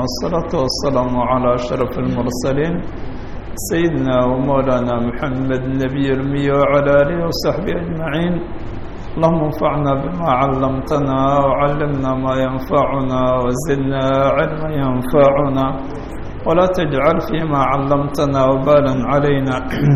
والصلاة والسلام على أشرف المرسلين سيدنا ومولانا محمد النبي الأمي وعلى آله وصحبه أجمعين. اللهم انفعنا بما علمتنا وعلمنا ما ينفعنا وزدنا علما ينفعنا ولا تجعل فيما علمتنا وبالا علينا.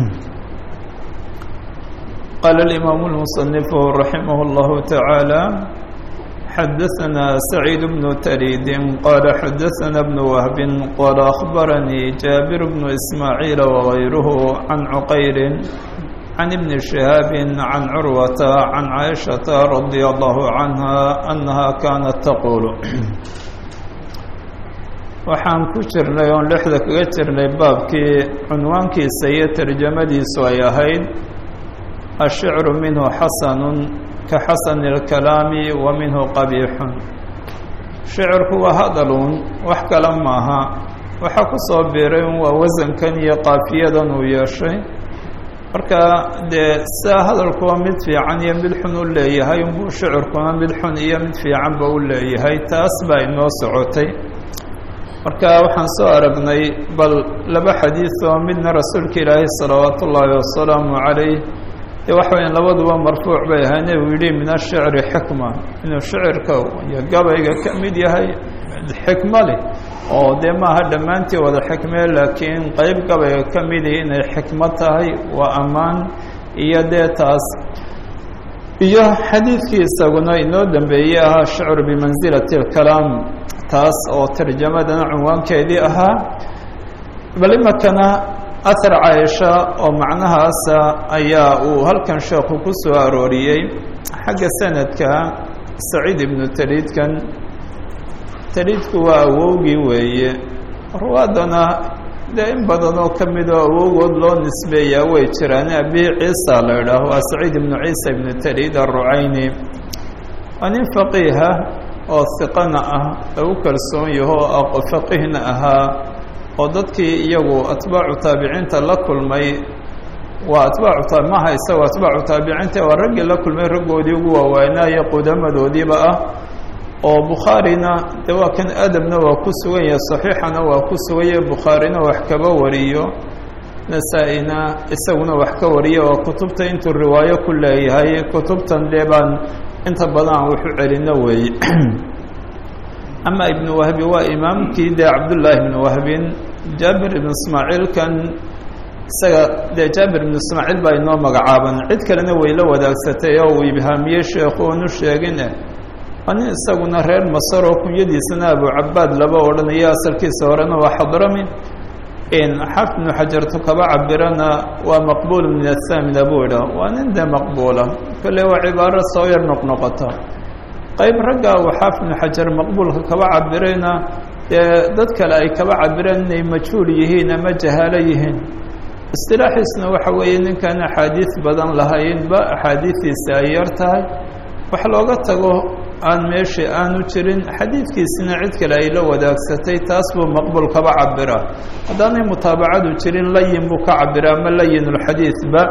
قال الإمام المصنف رحمه الله تعالى: حدثنا سعيد بن تريد قال حدثنا ابن وهب قال أخبرني جابر بن إسماعيل وغيره عن عقيل عن ابن شهاب عن عروة عن عائشة رضي الله عنها أنها كانت تقول waxaan ku jirnay oon lexda kaga jirnay baabkii cunwaankiisa iyo tarjamadiisu ay ahayd ashicru minhu xasanun ka xasani اlkalaami wa minhu qabiixun. shicirku waa hadalun wax kale maaha, waxaa ku soo biiray waa wasankan iyo qaafiyadan uu yeeshay. marka dee sidaa hadalku waa mid fiican iyo mid xun u leeyahay, unbuu shicirkuna mid xun iyo mid fiicanba u leeyahay. taas baa inoo socotay. marka waxaan soo aragnay bal laba xadiid oo midna rasuulka ilaahay salawaatu ullaahi wasalaamu calayh dee waxa weyaan labaduba marfuuc bay ahaane uu yidhi min ashicri xikma, inuu shicirka iyo gabayga ka mid yahay xikmo leh oo dee maaha dhammaantii wada xikmee, laakiin qeyb gabayga ka midi inay xikmo tahay waa ammaan iyo dee taas. iyo xadiidkii isaguna inoo dambeeyey ahaa shicru bimansilati alkalaam, taas oo tarjamadana cunwaankeedii ahaa. bal imakana ahar caaisha oo macnahaasa ayaa uu halkan sheekhu ku soo arooriyey. xagga sanadka saciid ibnu tariidkan, tariidku waa awowgii weeye. ruwaadana dee in badan oo ka mid oo awowgood loo nisbeeyaa way jiraan. abi ciisa la idhaaho waa saciid ibnu ciisa ibnu tariid alrucayni. waa nin faqiiha oo hiqana ah, lagu kalsoon yaho faqihna ahaa, oo dadkii iyagu atbaacu taabiciinta la kulmay waa maaha isagoo atbaacu taabiciinta waa raggii la kulmay raggoodii ugu waawaynaayo qudamadoodiiba ah. oo bukhaarina de waa kan adabna waa ku sugan yahay, saxiixana waa ku sugan yahay, bukhaarina wax kaba wariyo, nasaa-ina isaguna wax ka wariyo, oo kutubta intuu riwaayo ku leeyahay. kutubtan dee baan inta badan aan waxu celino weeye. ama ibnu wahbi waa imaamkii dee cabdullaahi ibnu wahbin. jaabir ibnu ismaaciil kan isaga dee jaabir ibnu ismaaciil baa inoo magacaaban, cid kalena way la wadaagsatay oo uu ibhaamiyey sheekhu oonu sheegine. waa nin isaguna reer masar oo kunyadiisana abucabaad laba odhanayo, asalkiisa horena waa xadrami. xaafid ibnu xajartu kaba cabirana waa maqbuul min athamina buu idha, waa nin dee maqbuula. kale waa cibaaro soo yar noqnoqota. qayb ragga uu xaafid ibnu xajar maqbuulka kaba cabirayna dee dad kale ay kaba cabireen inay majhuul yihiin ama jahaalo yihiin. istilaaxiisna waxa weeye ninkaan axaadiis badan lahaynba, axaadiistiisa ay yar tahay, wax looga tago aan meeshii aanu jirin, xadiidkiisina cid kale ay la wadaagsatay, taas buu maqbuul kaba cabira. haddaanay mutaabacadu jirin layin buu ka cabira ama layinulxadiidba.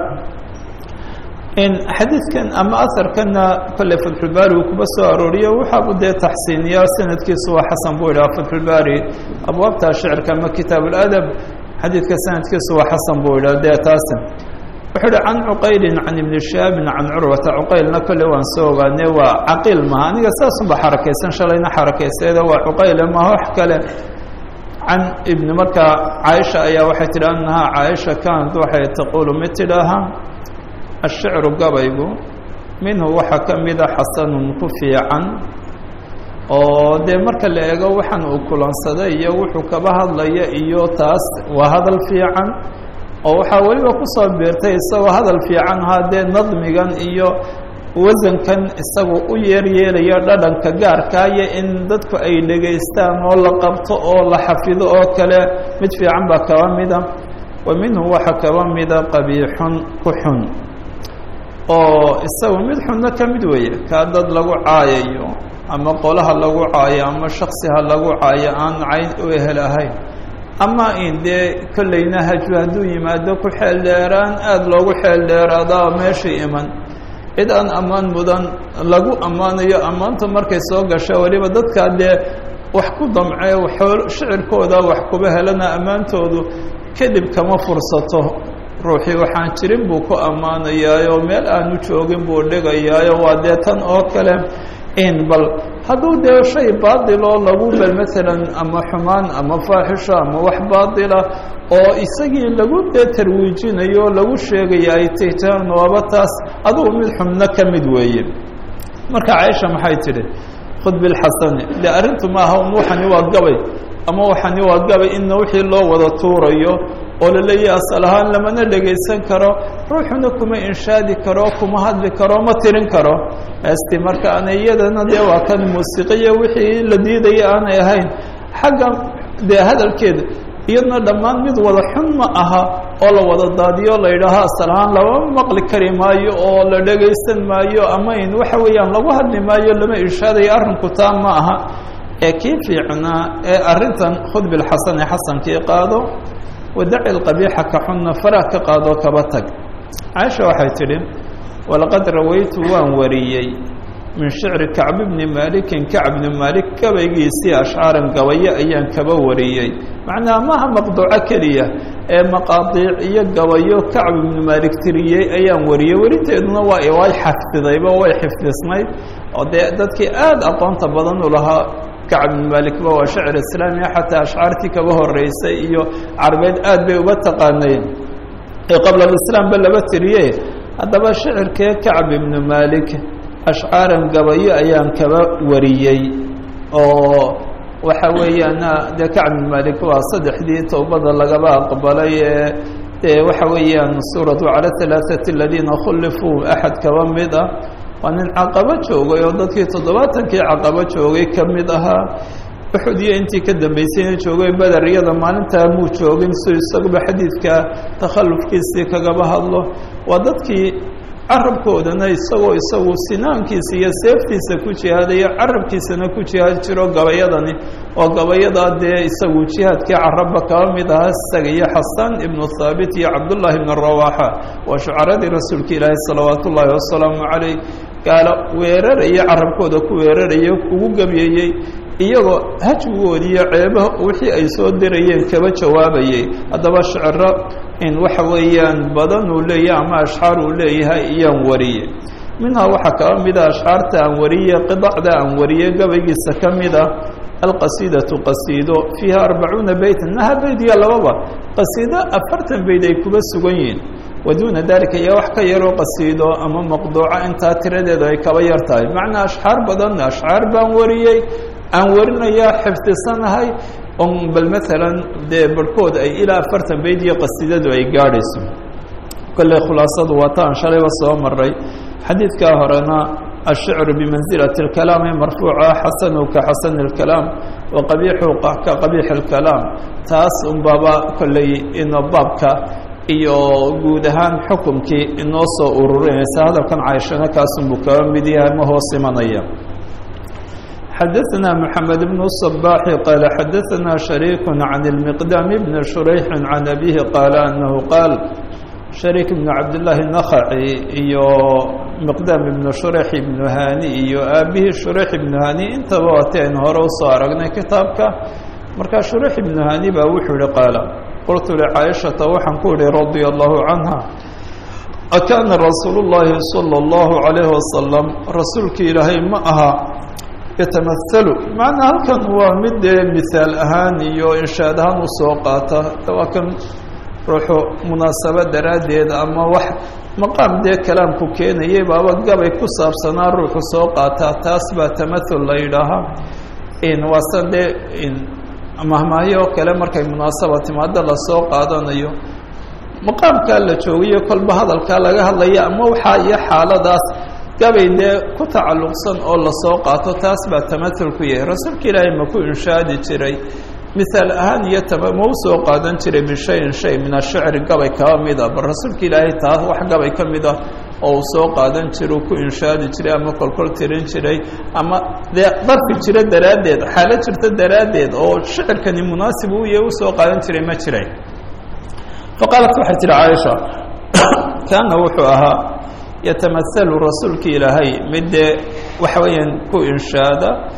xadiidkan ama aharkanna kolley fatxulbaari uu kuba soo arooriyo, waxaabu dee taxsiiniyaa, sanadkiisu waa xasan buu idhaha fatxulbaari abwaabta shicirka ama kitaab اladab. xadiidka sanadkiisu waa xasan buu idhaha dee taasi. wuxuu ihi can cuqaylin can ibni shihaabin can curwata. cuqaylna kolley waan soo ogaane waa caqiil maha, aniga saasunba xarakaysan, shalayna xarakayseeda waa cuqayle maha wax kale. can ibni markaa caaisha ayaa waxay tidhi annahaa caaisha kaanad waxay taquulu mid tidhaahaa ashicru gabaygu minhu waxaa ka mida xasanun ku fiican, oo dee marka la eego waxaan uu kulansaday iyo wuxuu kaba hadlaya iyo taas waa hadal fiican. oo waxaa weliba kusoo biirtay isagoo hadal fiican ahaa dee nadmigan iyo wasankan isagu u yeelyeelayo dhadhanka gaarkaayo in dadku ay dhegaystaan oo la qabto oo la xafido oo kale mid fiican baa kaba mida. wa minhu waxaa kaba mida qabiixun ku xun, oo isagu mid xunna ka mid weeye, kaa dad lagu caayayo ama qolaha lagu caayo ama shaksiha lagu caayo aan cayn u ehel ahayn, ama in dee kollayna haju hadduu yimaado ku xeel dheeraan aada loogu xeel dheeraadaa meesha iman. cid aan ammaan mudan lagu ammaanayo, ammaanta markay soo gasho weliba dadkaa dee wax ku damcee shicirkooda wax kuba helana ammaantoodu kadib kama fursato ruuxii waxaan jirin buu ku ammaanayaayo meel aanu joogin buu dhigayaayo waa dee tan oo kale bal hadduu dee shay baadiloo lagu bal maalan ama xumaan ama faaxisho ama wax baadila oo isagii lagu dee tarwiijinayo o lagu sheegaya ay taytaan waaba taas adugu mid xubno ka mid weeye marka caaisha maxay tidhi khud bilxasani de arrintu maaha waxani waa gabay ama waxani waa gabay inna wixii loo wada tuurayo oo la leeyahay asal ahaan lamana dhegaysan karo ruuxuna kuma inshaadi karo kuma hadli karo ma tirin karo asti marka ana iyadana dee waa kan muusiqiya wixii la diidaya aanay ahayn xagga dee hadalkeeda iyadna dhammaan mid wada xun ma aha oo la wada daadiyo la yidhaaho asal ahaan lama maqli kari maayo oo la dhegaysan maayo ama in waxa weeyaan lagu hadli maayo lama inshaadayo arrinku taa ma aha ee kii fiicnaa ee arrintan khud bilxasani xasankii qaado wadaci lqabiixa ka xunna faraha ka qaadoo kaba tag caaisha waxay tidhi walaqad rawaytu waan wariyey min shicri kacb bni malikin kacb bni malik gabaygiisii ashcaaran gabayo ayaan kaba wariyey macnaha maaha maqduuco keliya ee maqaadiic iyo gabayo kacb ibni malik tiriyey ayaan wariyey werinteeduna way xafidayba way xifdisnayd oo dee dadkii aada aqoonta badan u lahaa kacb ibn malikba waa shicr islaamiya xataa ashcaartii kaba horeysay iyo carbeed aad bay uga taqaaneen ee qabla alislaam ba laba tiriye haddaba shicirkee kacb ibnu malik ashcaaran gabayo ayaan kaba wariyey oo waxa weeyaan dee kacb ibn malik waa saddexdii towbada lagaba aqbalay ee dee waxa weeyaan suuratu cala halaaثati aladiina khulifuu axad kaba mid ah waa nin caqabo joogay oo dadkii 70kii caqabo joogay ka mid ahaa uxud iyo intii ka dambaysayna joogay beder iyada maalintaa muu joogin si isaguba xadiidka takhallufkiisii kagaba hadlo waa dadkii carabkoodana isagu sinaankiisa iyo seeftiisa ku jihaadayo carabkiisana ku jihaad jiro gabayadani oo gabayadaa dee isagu jihaadkii carabba kaba mid ahaa isaga iyo xasan ibnu thaabit iyo cabdullaahi ibnu rawaaxa waa shucaradii rasuulka ilaahi salawaat ullaahi wasalaamu calayh gaalo weeraraya carabkooda ku weeraraya ugu gabyayey iyagoo hajwigoodi iyo ceebaha wixii ay soo dirayeen kaba jawaabayay haddaba shiciro in waxa weeyaan badan uu leeyahay ama ashcaar uu leeyahay iyaan wariyey minhaa waxaa kaba mida ashcaarta aan wariyey qidacda aan wariyey gabaygiisa ka mid ah alqasiidatu qasiido fiiha 40 beytan naha beyd iyo lababa qasiido 40 beyd ay kuba sugan yihiin waduuna dalika iyo wax ka yaroo qasiido ama maqduuca intaa tiradeedu ay kaba yar tahay macnaa ashcaar badanna ashcaar baan wariyey aan warinayaa xifdisanahay on bal maalan dee barhkood ay ilaa 40 beyd iyo qasiidadu ay gaadhayso kolley khulaasadu waa taan shalayba soo maray xadiidkaa horena ashicru bimansilati اlkalaam ee marfuuca xasanu ka xasani اlkalaam wa qabiixu ka qabiixi اlkalaam taas unbaba kolley ino baabka iyo guud ahaan xukumkii inoo soo ururinaysa hadalkan caaishana kaasunbuu kaba mid yahay ma hoos imanaya xadaثna mحamed بن الصباح qال xadaثna شharيك عن المqdام بن شhurayح عن أbيه qال أنه qاal شharيك بن cabdاللahi النخعي iyo مqdام بن شhurayح بن hani iyo aabihii شhurayح بن hani intaba waataynu hore usoo aragnay kitaabka markaa شhurayح بن hani baa wuxuu yihi qaala qultu لcaaشhaةa waxaan ku ihi radي الله عنها akaana rasuul الlahi صلى الله عليه وasلم rasuulki ilaahay ma aha yatamahalu macnaa halkan waa mid dee mihaal ahaan iyo inshaad ahaan usoo qaata waa kan ruuxu munaasabo daraaddeed ama wax maqaam dee kalaamku keenayay baaba gabay ku saabsanaa ruuxu soo qaataa taas baa tamahul la yidhaahaa waase dee mahmaahyo oo kale markay munaasaba timaado lasoo qaadanayo maqaamkaa la joogayo kolba hadalkaa laga hadlaya ama waxaa iyo xaaladaas gabay dee ku tacalluqsan oo lasoo qaato taas baa tamahul ku yahay rasuulka ilaahay ma ku inshaadi jiray mihaal ahaan iyo ma u soo qaadan jiray bishayin shay min ashicri gabay kaba mid ah bal rasuulka ilaahay taas wax gabay ka mid ah oo uu soo qaadan jira uu ku inshaadi jiray ama kolkol tirin jiray ama dee darfi jira daraaddeed xaalo jirta daraaddeed oo shicirkani munaasib u yahay usoo qaadan jiray ma jiray faqaalat waxay tihi caaisha kaana wuxuu ahaa yatamahalu rasuulka ilaahay mid dee waxa weeyaan ku inshaada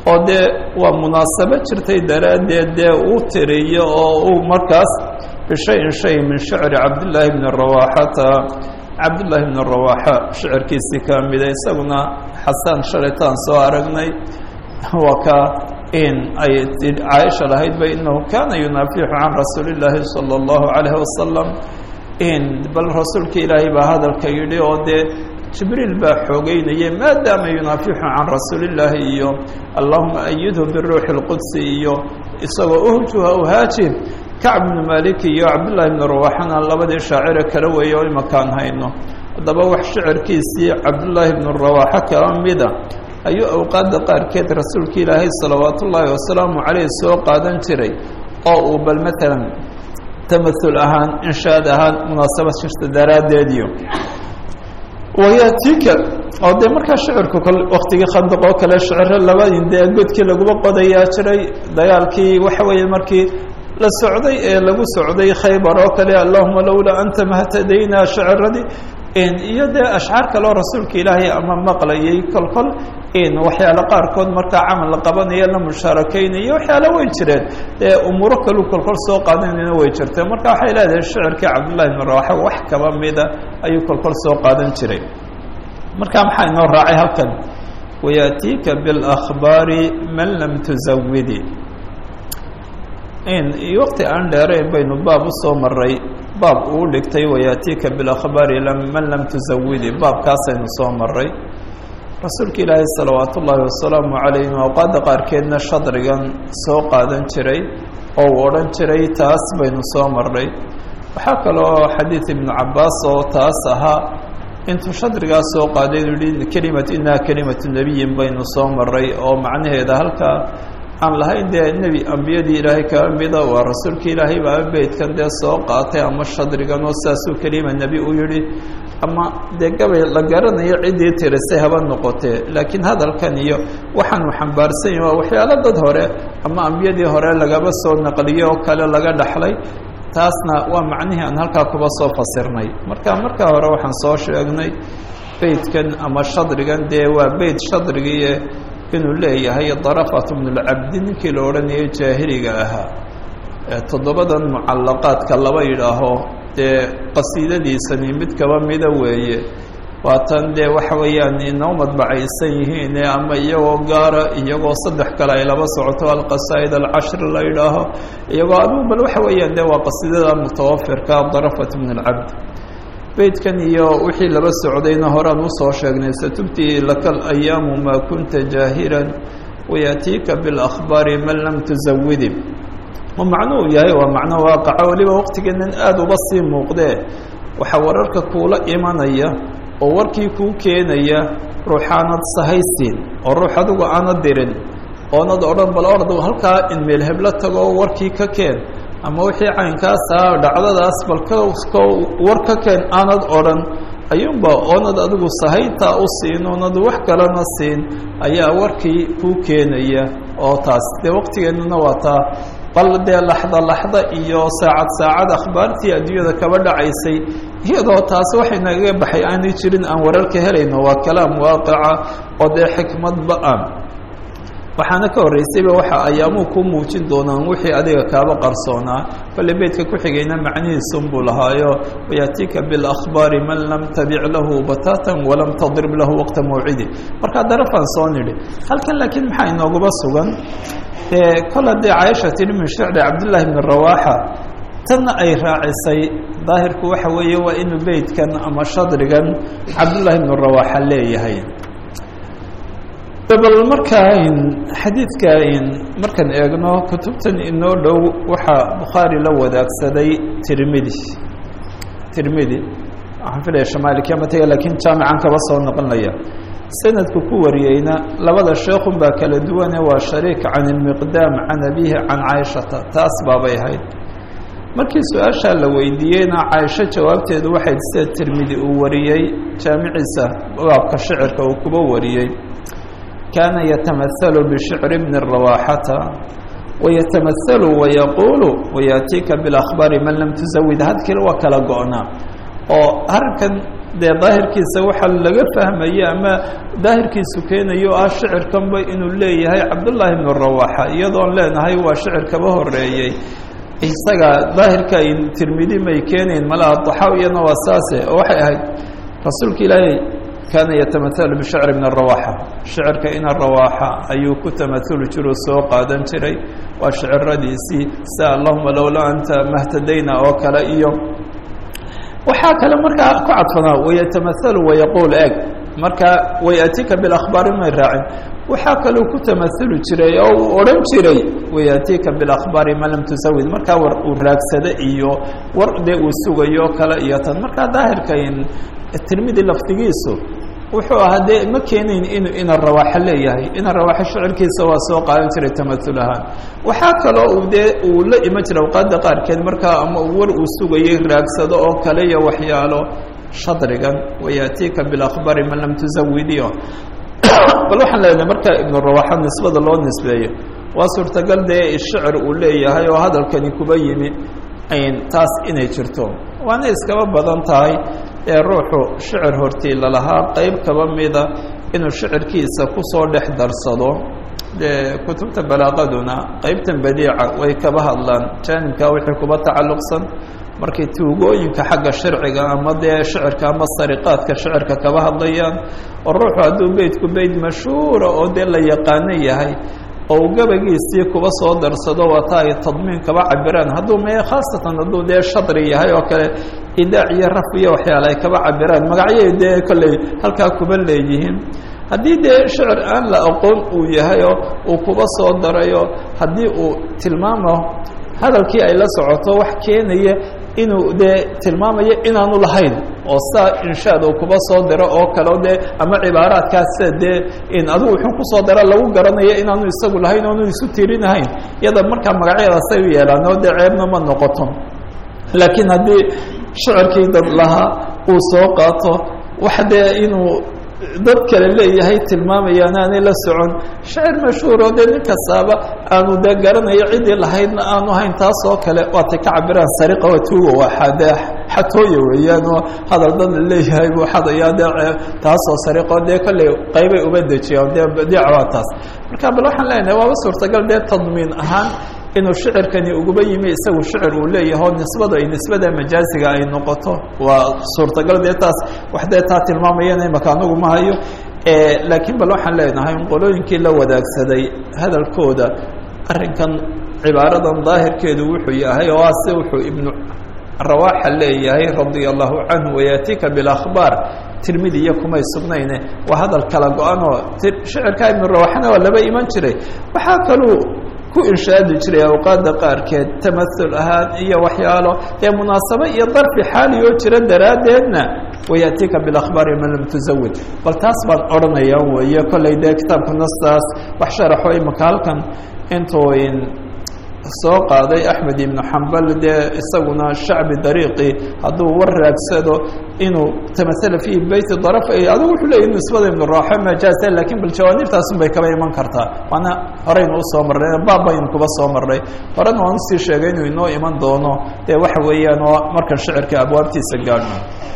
oo dee waa munaasabo jirtay daraaddeed dee uu tiriyo oo uu markaas bishayin shay min shicri cabdillaahi bni rawaxata cabdullaahi bni rawaxa shicirkiisii ka mida isaguna xasan shalitaan soo aragnay waa ka in ay caaisha lahayd ba inahu kana yunaafiixu can rasuuli illaahi sala allahu calayhi wasalam in bal rasuulka ilaahay baa hadalka yidhi oo dee jibriil baa xoogeynaya maadaama yunaafixu can rasuulillaahi iyo allahuma ayidhu biruuxi اlqudsi iyo isagoo uhjuha uhaajib kacb bnu malik iyo cabdullaahi bni rawaxana labadii shaacire kala weeye oo imakaan hayno haddaba wax shicirkiisii cabdullaahi bnu rawaxa kala mida ayuu awqaadda qaarkeed rasuulka ilaahay salawaat ullaahi wasalaamu caleyh soo qaadan jiray oo uu bal maalan tamahul ahaan inshaad ahaan munaasabad jirta daraaddeediyo wayatika oo dee markaa shicirku waktigii khandaq oo kale shiciro labadin dee godkii laguba qodayaa jiray dagaalkii waxa weeye markii la socday ee lagu socday khaybar oo kale allahuma lowlaa anta mahtadaynaa shiciradii iyo dee ashcaar kaleo rasuulka ilaahay ama maqlayay kolkol waxyaalo qaarkood markaa camal la qabanayo la mushaarakaynaya waxyaalo way jireen dee umuuro kalu kolkol soo qaadanayna way jirtee marka waxay leedahay shicirkii cabdullahi bn rawaxa wax kaba mida ayuu kolkol soo qaadan jiray marka maxaa inoo raacay halkan wayaatiika biاlأkhbaari man lam tuzawidi iyo waqti aan dheerayn baynu baab usoo maray baab uu dhigtay wayaatiika biاlأkhbaari man lam tuzawidi baabkaasaynu soo maray rasuulka ilaahay salawaat ullaahi wasalaamu calayh awqaadda qaarkeedna shadrigan soo qaadan jiray oo uu odhan jiray taas baynu soo maray waxaa kaloo xadiid ibnu cabaas oo taas ahaa intuu shadrigaas soo qaaday yihi kelimatu inaha kelimatu nebiyin baynu soo maray oo macnaheeda halkaa aan lahayn dee nebi ambiyadii ilaahay kaa mida waa rasuulka ilaahay baa beydkan dee soo qaatay ama shadrigan oo saasuu kelima nebi u yihi ama dee gabay la garanayo ciddii tirisay haba noqotee laakiin hadalkan iyo waxaanu xambaarsan yahi waa waxyaalo dad hore ama ambiyadii hore lagaba soo naqliyo oo kale laga dhaxlay taasna waa macnihii aan halkaa kuba soo fasirnay markaa hore waxaan soo sheegnay beydkan ama shadrigan dee waa beyd shadrigii inuu leeyahay darafat bnu lcabdi ninkii la odhanayay jaahiliga ahaa toddobadan mucallaqaadka laba yidhaaho dee qasiidadiisani mid kaba mida weeye waatan dee waxa weeyaan inoo madbacaysan yihiin ama iyagoo gaara iyagoo saddex kale ay laba socoto alqasaa'id alcashri la yidhaaho iyagoo adigu bal waxa weeyaan dee waa qasiidada mutawafirka darafat bn اlcabd beydkan iyo wixii laba socdayna horaan usoo sheegnay satubtii laka alayaamu maa kunta jaahiran wayaatiika biاlأkhbaari man lam tuzawidi ma macnuu yahay waa macno waaqaca waliba waqtigeenan aada uba sii muuqdee waxaa wararka kuula imanaya oo warkii kuu keenaya ruuxaanad sahaysiin oo ruux adigu aanad dirin oonad odhan bal orad halkaa in meel heblo tago warkii ka keen ama wixii caynkaas ah dhacdadaas balka war ka keen aanad odhan ayuunba oonad adigu sahayntaa u siin oonad wax kalena siin ayaa warkii kuu keenaya oo taas dee waqtigeennuna waa taa bal dee laxda iyo saacad akhbaartii adduunyada kaba dhacaysay iyadoo taas waxay nagaga baxay aanay jirin aan wararka helayno waa kalaam waaqica oo dee xikmadba ah waxaana ka horreysayba waxa ayaamuu ku muujin doonaan wixii adiga kaaba qarsoonaa kolle beydka ku xigayna macnihiisunbuu lahaayo wayaatiika biاlأkhbaari man lam tabic lahu batatan walam tadrib lahu waqta mawcidi markaa darafaan soo nidhi halkan laakiin maxaa inooguba sugan kol haddii caaisha tiri min shicri cabdullaahi bni rawaxa tanna ay raacisay daahirku waxa weeye waa inuu beydkan ama shadrigan cabdullaahi bni rawaxa leeyahay bal markaa xadiidka markaan eegno kutubtan inoo dhow waxaa bukhaari la wadaagsaday tirmidi waxaan filaya shamaaliki ama taga laakiin jaamican kaba soo noqonaya sanadku ku wariyeyna labada sheekhun baa kala duwane waa shariik can ilmiqdaam can abihi can caaishata taas baabay ahayd markii su-aashaa la weydiiyeyna caaisho jawaabteedu waxay sida tirmidi uu wariyey jaamiciisa baabka shicirka uu kuba wariyey kaana yatamahalu bishicri bni rawaxata wayatamahalu wayaquulu wayaatiika biاlأkhbaari man lam tuzawid hadkii waa kala go-naa oo arrinkan dee daahirkiisa waxaa laga fahmaya ama daahirkiisu keenayo ah shicirkanba inuu leeyahay cabdullaahi ibnu rawaxa iyadoon leenahay waa shicir kaba horeeyey isaga daahirka ay tirmidi may keenayn malaha daxaawiyana waa saase oo waxay ahayd rasuulka ilaahay kaana yatamaalu bishicri min arawaxa shicirka ina rawaaxa ayuu ku tamauli jiroo soo qaadan jiray waa shiciradiisii sia allahuma lowlaa anta mahtadayna oo kale iyo waxaa kale markaa ku cadfanaa wayatamaalu wayaquul eg marka wayatika bilakhbaari may raacin waxaa kaloo ku tamauli jiray oo uu odhan jiray wayatika bilakhbaari ma lam tusawid markaa war uu raagsada iyo war dee uu sugayo kale iyo tan markaa daahirka tirmidi lafdigiisu wuxuu ahaa dee ma keenayn inuu ina rawaaxo leeyahay ina rawaaxo shicirkiisa waa soo qaadan jiray tamaul ahaan waxaa kaloo uu dee uu la iman jiray awqaadda qaarkeed markaa ama war uu sugayay raagsado oo kale iyo waxyaalo shadrigan wayatika bilakhbaari man lam tusawidiyo bal waxaan leenahay marka ibnu rawaaxo nisbada loo nisbeeyo waa suurtagal dee shicir uu leeyahay oo hadalkani kuba yimi taas inay jirto waana iskaba badan tahay ee ruuxu shicir hortii lalahaa qayb kaba mida inuu shicirkiisa kusoo dhex darsado dee kutubta balaaqaduna qaybtan badiica way kaba hadlaan jaanibkaa wixii kuba tacalluqsan markay tuugooyinka xagga sharciga ama dee shicirka ama sariqaadka shicirka kaba hadlayaan oo ruuxu hadduu beydku beyd mashhuura oo dee la yaqaano yahay oo uu gabagiisii kuba soo darsado waata ay tadmiin kaba cabiraan hadduu mee khaasatan hadduu dee shadri yahay oo kale idaac iyo raf iyo waxyaale ay kaba cabiraan magacyay dee kolley halkaa kuba leeyihiin haddii dee shicir aan la aqoon uu yahay oo uu kuba soo darayo haddii uu tilmaamo hadalkii ay la socoto wax keenaya inuu dee tilmaamayo inaanu lahayn oo saa inshaad uu kuba soo diro oo kale dee ama cibaaraadkaasa dee in adigu wuxuu kusoo dara lagu garanayo inaanu isagu lahayn oonu isu tirinahayn iyada markaa magacyadaasay u yeelaan oo dee ceebna ma noqoto laakiin haddii shicirkii dad lahaa uu soo qaato wax dee inuu dad kale leeyahay tilmaamayaan aanay la socon shicir mashhuur oo dee nin kastaaba aanu dee garanayo ciddii lahaydna aanu hayn taas oo kale waatay ka cabiraan sariqa waa tuuga waa dee xatooya weeyaan oo hadal dad la leeyahay buu xadayaa dee taasoo sariqo dee kolley qaybay uba dejiyaan dee badiica waa taas marka bal waxaan leenahay waaba suurtagal dee tadmiin ahaan inuu shicirkani uguba yimi isagu shicir uu leeyahay oo nisbadu ay nisbada majaaziga ay noqoto waa suurtagal dee taas wax dee taa tilmaamayana imaka anagu ma hayo laakiin bal waxaan leenahay in qolooyinkii la wadaagsaday hadalkooda arrinkan cibaaradan daahirkeedu wuxuu yahay oo ase wuxuu ibnu rawaaxa leeyahay radia allahu canhu wayatika bilakhbaar tirmidiya kumay sugnayne waa hadal kala go-an oo shicirka ibnu rawaaxana waa laba iman jiray waxaa kaluu ku inshaadi jiray awqaadda qaarkeed tamaul ahaan iyo waxyaalo ee munaasabo iyo darfi xaali oo jira daraaddeedna wayatika bilakhbaari man lam tusawid bal taas baan odhanaya weeye kolley dee kitaabka nastaas wax sharaxo imaka halkan intuu soo qaaday axmed ibnu xambal dee isaguna shacbi dariiqi hadduu war raagsado inuu tamasala fiihi beyti daraf adigu wuxuu leeyahy nisbada ibnu raaxo majaasa lakiin bal jawaanibtaasun bay kaba iman kartaa waana horeynu usoo marnay baab baynu kuba soo marnay horena waan usii sheegay inuu inoo iman doono dee waxa weeyaan oo markan shicirka abwaabtiisa gaadhno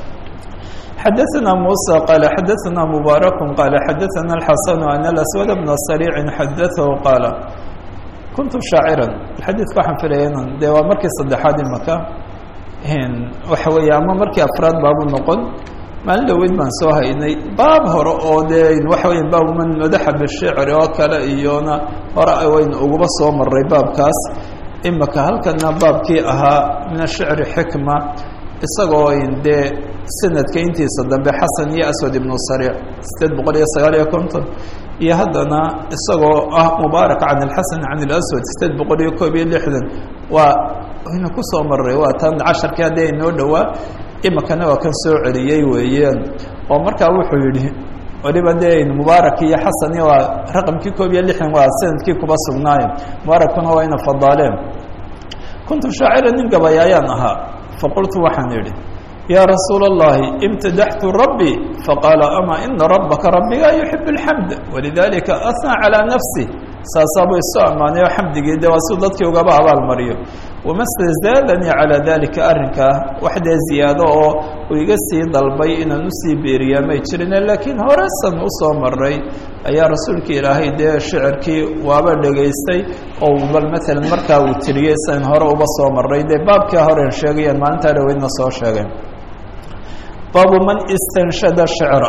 xadaثna muسى qال xadaثna mubaarak qال xadaثna الxasan an الأswad bna sariic xadaثahu qaala kuntu shaacira xadiidka waxaan filaya inan dee waa markii saddexaad imaka waxa weeye ama markii afraad baabu noqon maalin dhaweyd baan soo haynay baab hore oo dee waxa weya baab man madaxa bishicri oo kale iyona hore waynu uguba soo maray baabkaas imaka halkana baabkii ahaa min ashicri xikma isagoo dee sanadka intiisa dambe xasan iyo aswad ibnu sariic 859 iyo haddana isagoo ah mubaarak can اlxasan can اlaswad 861 waa aynu kusoo maray waa tan casharkii haddii ay noo dhowaa imakana waa kan soo celiyey weeyaan oo markaa wuxuu yidhi waliba dee mubaarak iyo xasan iyo waa raqamkii 61 waa sanadkii kuba sugnaaye mubaarakuna waa ina fadaaleen kuntu shaacira nin gabayaayaan ahaa faqultu waxaan idhi ya rasuul الlahi imtadaxtu rabbi faqaala ama ina rabaka rabbiga yuxib اlxamd walidalika asnى calى nafsi saasaabuu isu ammaanayo xamdigii de waa siu dadkii ugaba abaalmariyo wama stazaadanii calaa dalika arrinkaa wax dee ziyaado oo uu iga sii dalbay inaan usii beeriyaa may jirine laakiin horesan usoo maray ayaa rasuulka ilaahay dee shicirkii waaba dhegaystay oo bal maalan markaa uu tiriyey san hore uba soo maray dee baabkaa horeen sheegayaan maalintaa dhaweydna soo sheegeen baabu man istanshada shicra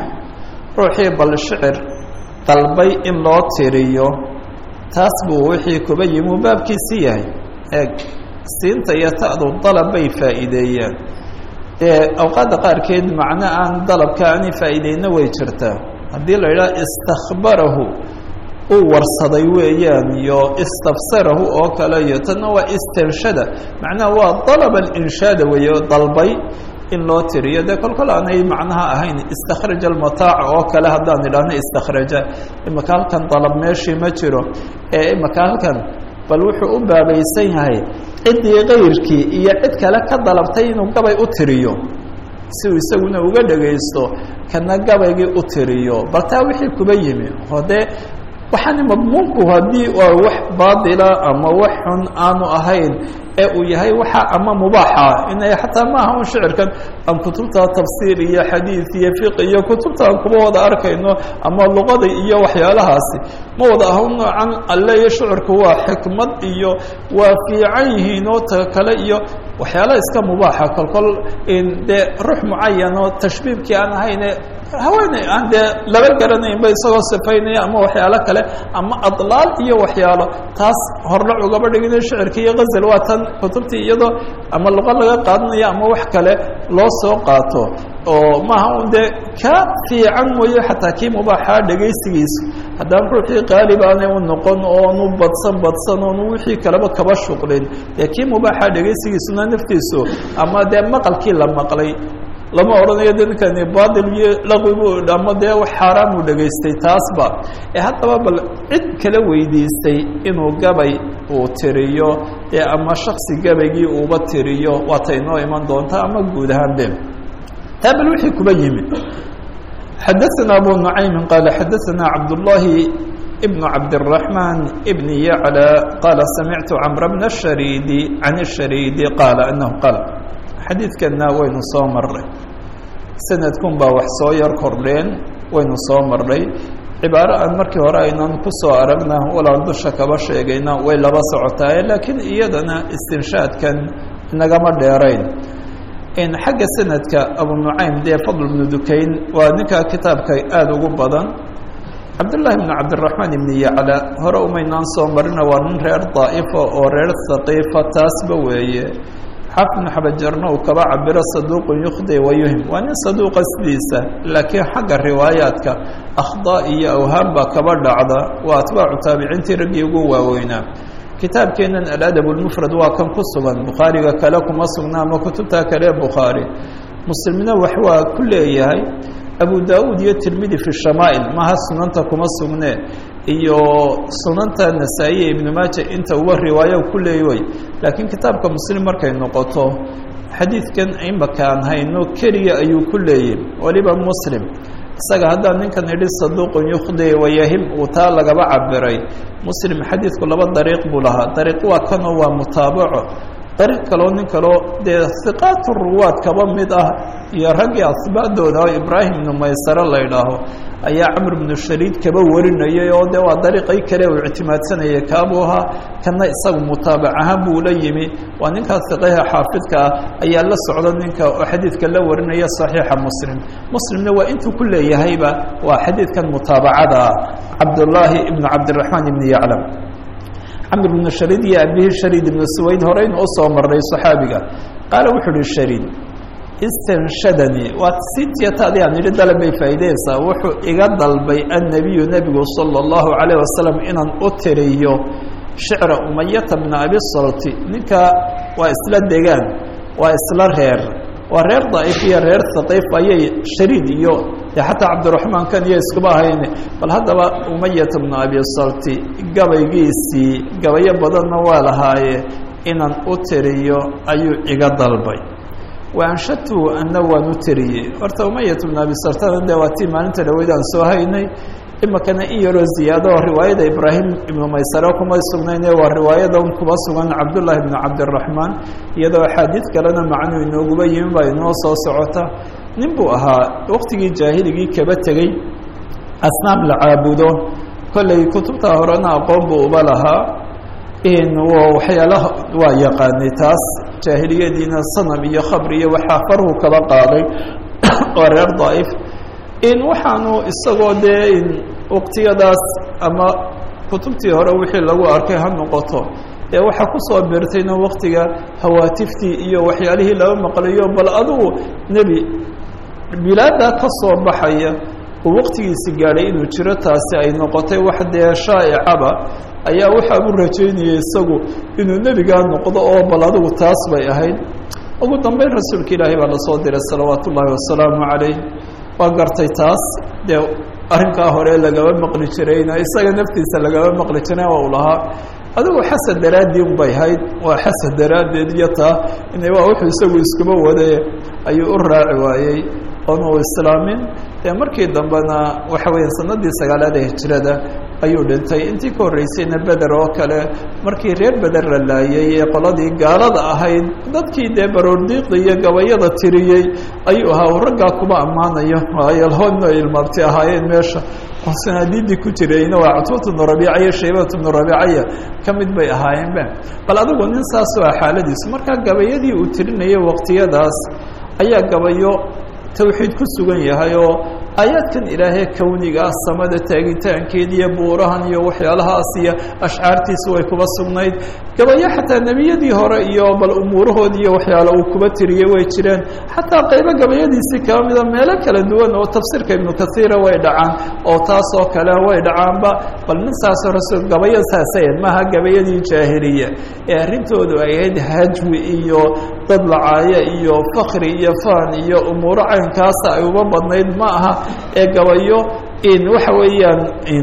ruuxii bal shicir dalbay in loo tiriyo taas buu wixii kuba yimi uu baabkiisi yahay eeg siinta iyo ta'du dalab bay faa'iideeyaan dee awqaadda qaarkeed macno aan dalabka aanay faa'iideyna way jirtaa haddii la yidhaha istakhbarahu uu warsaday weeyaan iyo istafsarahu oo kale iyo tanna waa istanshada macnaha waa dalab alinshaada weeye oo dalbay in loo tiriyo dee kolkol aanay macnaha ahayn istakhraja almataac oo kale haddaan idhaahno istakhraja imaka halkan dalab meeshii ma jiro ee imaka halkan bal wuxuu u baabaysan yahay ciddii kayrkii iyo cid kale ka dalabtay inuu gabay u tiriyo si uu isaguna uga dhagaysto kana gabaygii u tiriyo bal taa wixii kuba yimi oo dee waxaani madmuunku haddii waa wax baatila ama wax xun aanu ahayn ee uu yahay waxa ama mubaaxa inay xataa maaha un shicirkan aan kutubta tafsiir iyo xadiid iyo fiq iyo kutubta aan kuba wada arkayno ama luqada iyo waxyaalahaasi ma wada aha noocan alle iyo shicirku waa xikmad iyo waa fiican yihiin oo ta kale iyo waxyaalaha iska mubaaxa kolkol dee ruux mucayan oo tashbiibkii aan ahayne haweeney aan dee laba garanaynba isagoo sifaynaya ama waxyaalo kale ama adlaal iyo waxyaalo taas hordhac ugaba dhigina shicirka iyo gazal waa tan kutubtii iyadoo ama luqa laga qaadanayo ama wax kale loo soo qaato oo maaha un dee ka fiican mooye xataa kii mubaaxaa dhegaysigiisu haddaan ruuxii qaalib aanay u noqon oonu badsan oonu wixii kaleba kaba shuqlin dee kii mubaaxaa dhegaysigiisuna naftiisu ama dee maqalkii la maqlay lama odhanayo de ninkani bail iyo laqwibu ama dee wax xaaraamuu dhegaystay taasba ee haddaba bal cid kala weydiistay inuu gabay uu tiriyo ee ama shaksi gabaygii uuba tiriyo waata inoo iman doonta ama guud ahaanbe taa bal wixii kuba yimi xadaثana abu nuعaymi qaala xadaثana cabdالlahi بن cabdالرaحman بn yعlى qaala samictu cmr bna الsharidi can الsharidi qaala anahu qaal xadiidkana waynu soo maray sanadkun baa wax soo yar kordheen waynu soo marnay cibaaro aan markii hore aynan ku soo aragna walaan dusha kaba sheegayna way laba socotaaye laakiin iyadana istinshaadkan nagama dheerayn xagga sanadka abu nucaym dee fadl bnu dukayn waa ninka kitaabka aada ugu badan cabdالlahi bn cabdالرaحman ibn yacla hore umaynaan soo marina waa nin reer daa'ifa oo reer haqiifa taasba weeye xaafid bn xabajarna uu kaba cabiro saduuqun yukhdi wayuhim waa nin saduuqa sidiisa laakiin xagga riwaayaadka akhdaa iyo awhaam baa kaba dhacda waa atbaacu taabiciintii raggii ugu waaweynaa kitaabkeenan aladab اlmufrad waa kan ku sugan bukhaariga kale kuma sugna ama kutubta kale bukhaari muslimna wax waa ku leeyahay abu daud iyo tirmidi fi shamaa'il maha sunanta kuma sugne iyo sunanta nasaa-iya ibnu maaja inta uba riwaayo ku leeyay laakiin kitaabka muslim markay noqoto xadiidkan imaka aan hayno keliya ayuu ku leeyay waliba muslim isaga haddaan ninkan idhi saduuqun yukhdi wayahim uu taa lagaba cabiray muslim xadiidku laba dariiq buu lahaa dariiq waa kanoo waa mutaabaco dariiq kaloo nin kaloo dee hiqaat ruwaad kaba mid ah iyo raggii asbaadooda oo ibraahim ibnu maysare la idhaaho ayaa camr bnu shariid kaba warinayay oo de waa dariiqay kale uu ictimaadsanayay kaabuu ahaa kana isagu mutaabac ahaan buu la yimi waa ninkaas hiqaha xaafidka ah ayaa la socda ninka oo xadiidka la warinaya saxiixa muslim muslimna waa intuu ku leeyahayba waa xadiidkan mutaabacada ah cabdullaahi ibnu cabdiraxmaan ibni yaclam camr bnu shariid iyo abihi shariid ibnu suwayd horeynu u soo marnay saxaabiga qaala wuxuu uhi shariid istanshadanii waa sitiyatadi aan yidhi dalab bay faa'iideysaa wuxuu iga dalbay annabiyu nebigu sala allahu calayh wasalam inaan u tiriyo shicra umayata bna abi salti ninka waa isla degaan waa isla reer waa reer daa'if iyo reer haqiif ayay shariid iyo dee xataa cabdiraxmaan kan iyo iskuba ahayne bal haddaba umayata bna abi salti gabaygiisii gabayo badanna waa lahaaye inaan u tiriyo ayuu iga dalbay waanshadtu ana waan u tiriyey horta umayat bn abi saltana de waa tii maalinta dhaweyd aan soo haynay imakana in yaroo ziyaado oo riwaayada ibraahim ibnu maysare kumay sugnayne waa riwaayada un kuba sugan cabdullaahi ibnu cabdiraxmaan iyadoo axaadiid kalena macnuu inooguba yimin baa inoo soo socota nin buu ahaa waqtigii jaahiligii kaba tegey asnaam la caabudo kolley kutubta horena aqoon buu uba lahaa waxyaalaha waa yaqaanay taas jaahiliyadiina sanam iyo khabri iyo waxaa farhu kaba qaaday oo reer daa'if waxaanu isagoo dee waqtiyadaas ama kutubtii hore wixii lagu arkay ha noqoto ee waxaa kusoo beertayna waqtiga hawaatiftii iyo waxyaalihii laga maqlayo bal adugu nebi bilaada ka soo baxaya oo waqtigiisi gaadhay inuu jiro taasi ay noqotay wax dee shaa'icaba ayaa waxaa u rajaynayay isagu inuu nebigaa noqdo oo bal adugu taas bay ahayd ugu dambeyn rasuulka ilaahay baa lasoo diray salawaatu ullaahi wasalaamu calayh waa gartay taas dee arrinkaa hore lagaba maqli jirayna isaga naftiisa lagaba maqli jiray waa u lahaa adigu xasad daraaddii un bay hayd waa xasad daraaddeed iyo taa waa wuxuu isagu iskuba waday ayuu u raaci waayey oonu islaamin dee markii dambena waxa weya sanadii sagaalaad ee hijrada ayuu dhintay intii ka horreysayna beder oo kale markii reer beder la laayay ee qoladii gaalada ahayd dadkii dee baroordiiqda iyo gabayada tiriyey ayuu ahaa raggaa kuma ammaanayo ayalhoodna ilmaabti ahaayeen meesha oo sanaadiidii ku jirayna waa cutbatu bnu rabiica iyo shaybatu bnu rabiicaya ka mid bay ahaayeenbe bal adigu nin saasoo ah xaaladiisu markaa gabayadii uu tirinayay waqtiyadaas ayaa gabayo tawxiid ku sugan yahay oo aayaadkan ilaahee kowniga samada taagitaankeed iyo buurahan iyo waxyaalahaas iyo ashcaartiisu way kuba sugnayd gabayo xataa nebiyadii hore iyo bal umuurahood iyo waxyaala uu kuba tiriyey way jireen xataa qaybo gabayadiisii kaba mida meelo kala duwan oo tafsiirka ibnu kaiira way dhacaan oo taasoo kale way dhacaanba bal nin saasoo rasuul gabayo saasay maaha gabayadii jaahiliya ee arrintoodu ay ahayd hajwi iyo dad lacaaye iyo fakri iyo faan iyo umuuro caynkaasa ay uba badnayd ma aha ee gabayo waxa weeyaan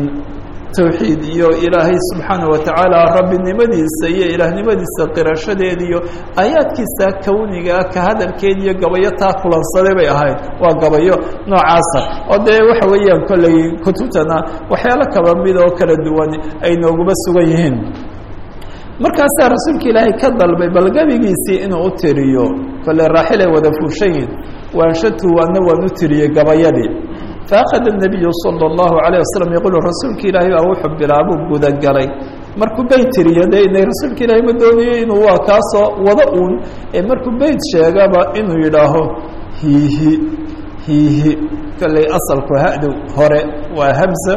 tawxiid iyo ilaahay subxaana watacaala rabbinimadiisa iyo ilaahnimadiisa qirashadeed iyo aayaadkiisa kowniga ka hadalkeed iyo gabayo taa kulansaday bay ahayd waa gabayo noocaasa oo dee waxa weeyaan kolley kutubtana waxyaalo kaba mid oo kala duwan ay nooguba sugan yihiin markaasaa rasuulka ilaahay ka dalbay bal gabigiisii inuu u tiriyo kolley raaxilay wada fuushayin waanshatu ana waan u tiriyey gabayadii faakada الnabiyu salى الlahu عalيه wasalam yaqulu rasuulka ilaahay baa wuxuu bilaabuu gudagalay markuu beyt tiriyo de inay rasuulka ilaahay ma doonayo inuu waa kaasoo wada uun ee markuu beyt sheegaba inuu yidhaaho hiihi hiihi kolley asalku hadu hore waa hamza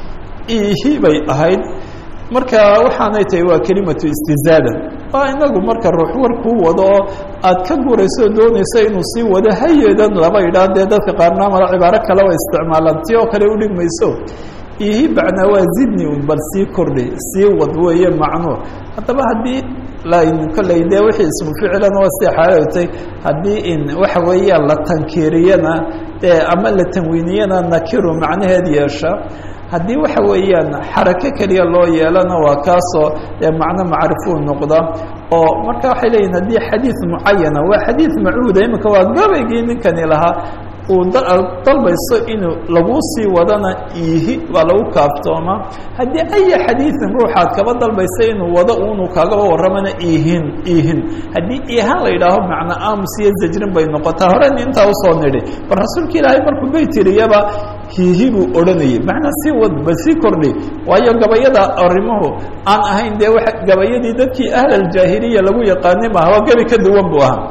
ihi bay ahayd marka waxaanay tahay waa kelimatu istizaada waa inagu marka ruux warkuu wado oo aad ka gurayso oo doonayso inuu sii wado hayeedan laba idhaa dee dadka qaarna mala cibaaro kale wa isticmaalaan ti oo kale udhig mayso ihi bacnaa waa zidni un bal sii kordhi sii wad weeye macno haddaba haddii kolley dee wixii ismu ficilan waa sii xaalatay haddii in waxa weeyaan la tankiiriyana ama la tanwiiniyana nakiru macnaheed yeesha haddii waxa weeyaan xarako keliya loo yeelana waa kaasoo dee macno macrifuu noqda oo marka waxay leeyihin haddii xadiid mucayana waa xadiid macuuda imika waa gabaygii ninkani lahaa uu dalbayso inuu laguu sii wadana ihi waa lagu kaaftooma haddii aya xadiiin ruuxaad kaba dalbaysa inuu wado unu kaagaba warramana ihin haddii ihaan la yidhaaho macna aamus iyo zajrin bay noqotaa horeni intaa usoo nidhi bal rasuulka ilaahay markuu baytiriyaba hiihi buu odhanayay macnaa sii wad bal sii kordhi waayo gabayada arrimuhu aan ahayn dee gabayadii dadkii ahlaljaahiliya lagu yaqaanay maaha waa gebi ka duwan buu ahaa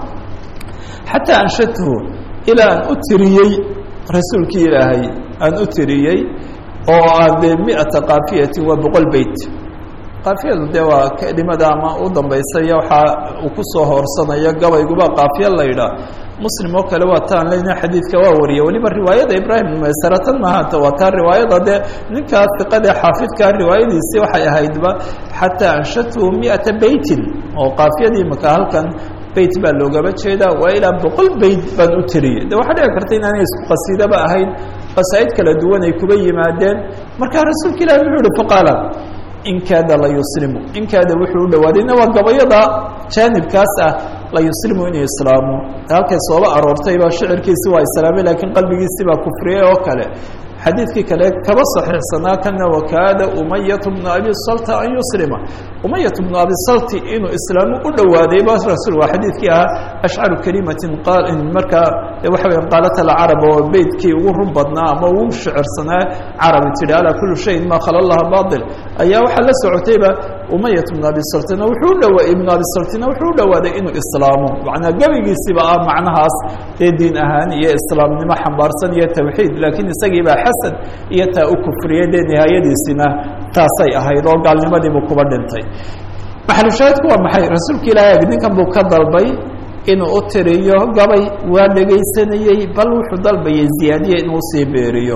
xataa anshadhu ilaa aan u tiriyey rasuulkii ilaahay aan u tiriyey oo aan dee miata kaafiyati waa 100 beyt kaafiyadu dee waa kelimada ama u dambaysaya waxaa uu kusoo hoorsanaya gabayguba kaafiya la yidhaah muslim oo kale waa taan leyna xadiidka waa wariyay weliba riwaayada ibraahim maysaratan maahata waa taa riwaayada dee ninkaa iqadee xaafidkaa riwaayadiisii waxay ahaydba xataa anshatu 100 beytin oo kaafiyadii maka halkan beyt baa loogaba jeedaa waa ilaa 100 beyt baan u tiriyey de waxaa dhici karta inaanay isku qasiidaba ahayn qasaa'id kala duwan ay kuba yimaadeen markaa rasuulka ilahi wuxuu yihi faqaala in kaada la yuslimu in kaada wuxuu u dhawaadayna waa gabayada jaanibkaas ah la yuslimu inuu islaamo halkay sooba aroortay baa shicirkiisi waa islaamay laakiin qalbigiisi baa kufriyey oo kale xadiidkii kale kaba saxiixsanaa kana wakaada umayat bnu abi salta an yuslima umayat bnu abi salti inuu islaamu u dhowaaday ba rasul waa xadiidkii ahaa ashcaru kalimatin markaa waxa weya qaalat alcarab oo beydkii ugu run badnaa ama ugu shicirsanaa carabi tidhi alaa kulu shayin ma khala allaha bail ayaa waxaa la socotayba umayat bnu abi saltina ibnu abi saltina wuxuu u dhowaaday inuu islaamo macnaa gebigiisiba ah macnahaas ee diin ahaan iyo islaamnimo xambaarsan iyo tawxiid laakiin isagii baa xasad iyo taa u kufriyey dee nihaayadiisina taasay ahayd oo gaalnimadiibuu kuba dhintay maxalushaahidku waa maxay rasuulka ilaahay ninkan buu ka dalbay inuu u tiriyo gabay waa dhegaysanayey bal wuxuu dalbayay ziyaadiye inuu sii beeriyo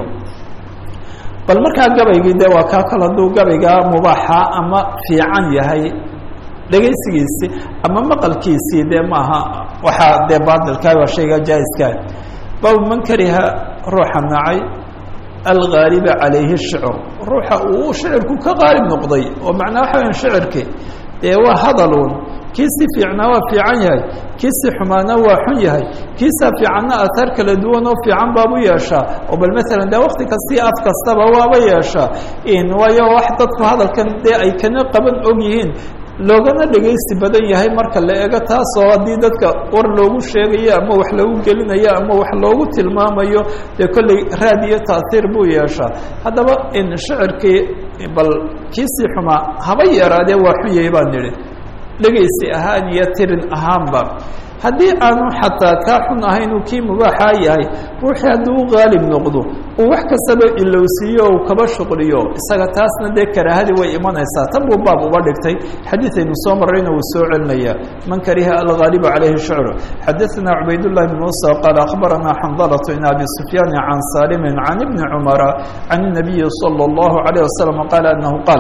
bal markaa gabaygii de waa kaa kal hadduu gabaygaa mubaaxa ama fiican yahay dhegaysigiisii ama maqalkiisii dee maaha waxaa dee baatilkaa waa shayga jaa-iskaa bab man kariha ruuxa nacay algaaliba calayhi shicr ruuxa uu shicirku ka qaalib noqday oo macnaa waxa weya shicirkii dee waa hadaluun kiisi fiicnaa waa fiican yahay kiisi xumaana waa xun yahay kiisa fiicanna ahaar kala duwan oo fiican baabu yeeshaa oo bal maalan de wakti kastii af kastaba waaba yeeshaa waayo wax dadku hadalkan dee ay kana qaban og yihiin loogana dhegaysi badan yahay marka la ego taasoo haddii dadka war loogu sheegayo ama wax loogu gelinayo ama wax loogu tilmaamayo dee kolley raad iyo taahiir buu yeeshaa haddaba in shicirkii bal kiisii xumaa haba yaraadee waa xun yahay baan nidhi dhegaysi ahaan iyo tirin ahaanba haddii aanu xataa kaa xun ahayn uu kii mubaaxaa yahay ruuxii hadduu u qaalib noqdo uu wax kastaba ilowsiiyo uu kaba shuqliyo isaga taasna dee karaahadii way imanaysaa tan buu baab uba dhigtay xadiidaynu soo marrayna wuu soo celinaya man kariha algaaliba calayhi shicru xadaثna cubaydullahi bn musa qaala akhbarana xandalatu in abi sufyaani can saalimin can ibni cumara can الnabiyi salى اllahu عalيه wasalam qaala anahu qaal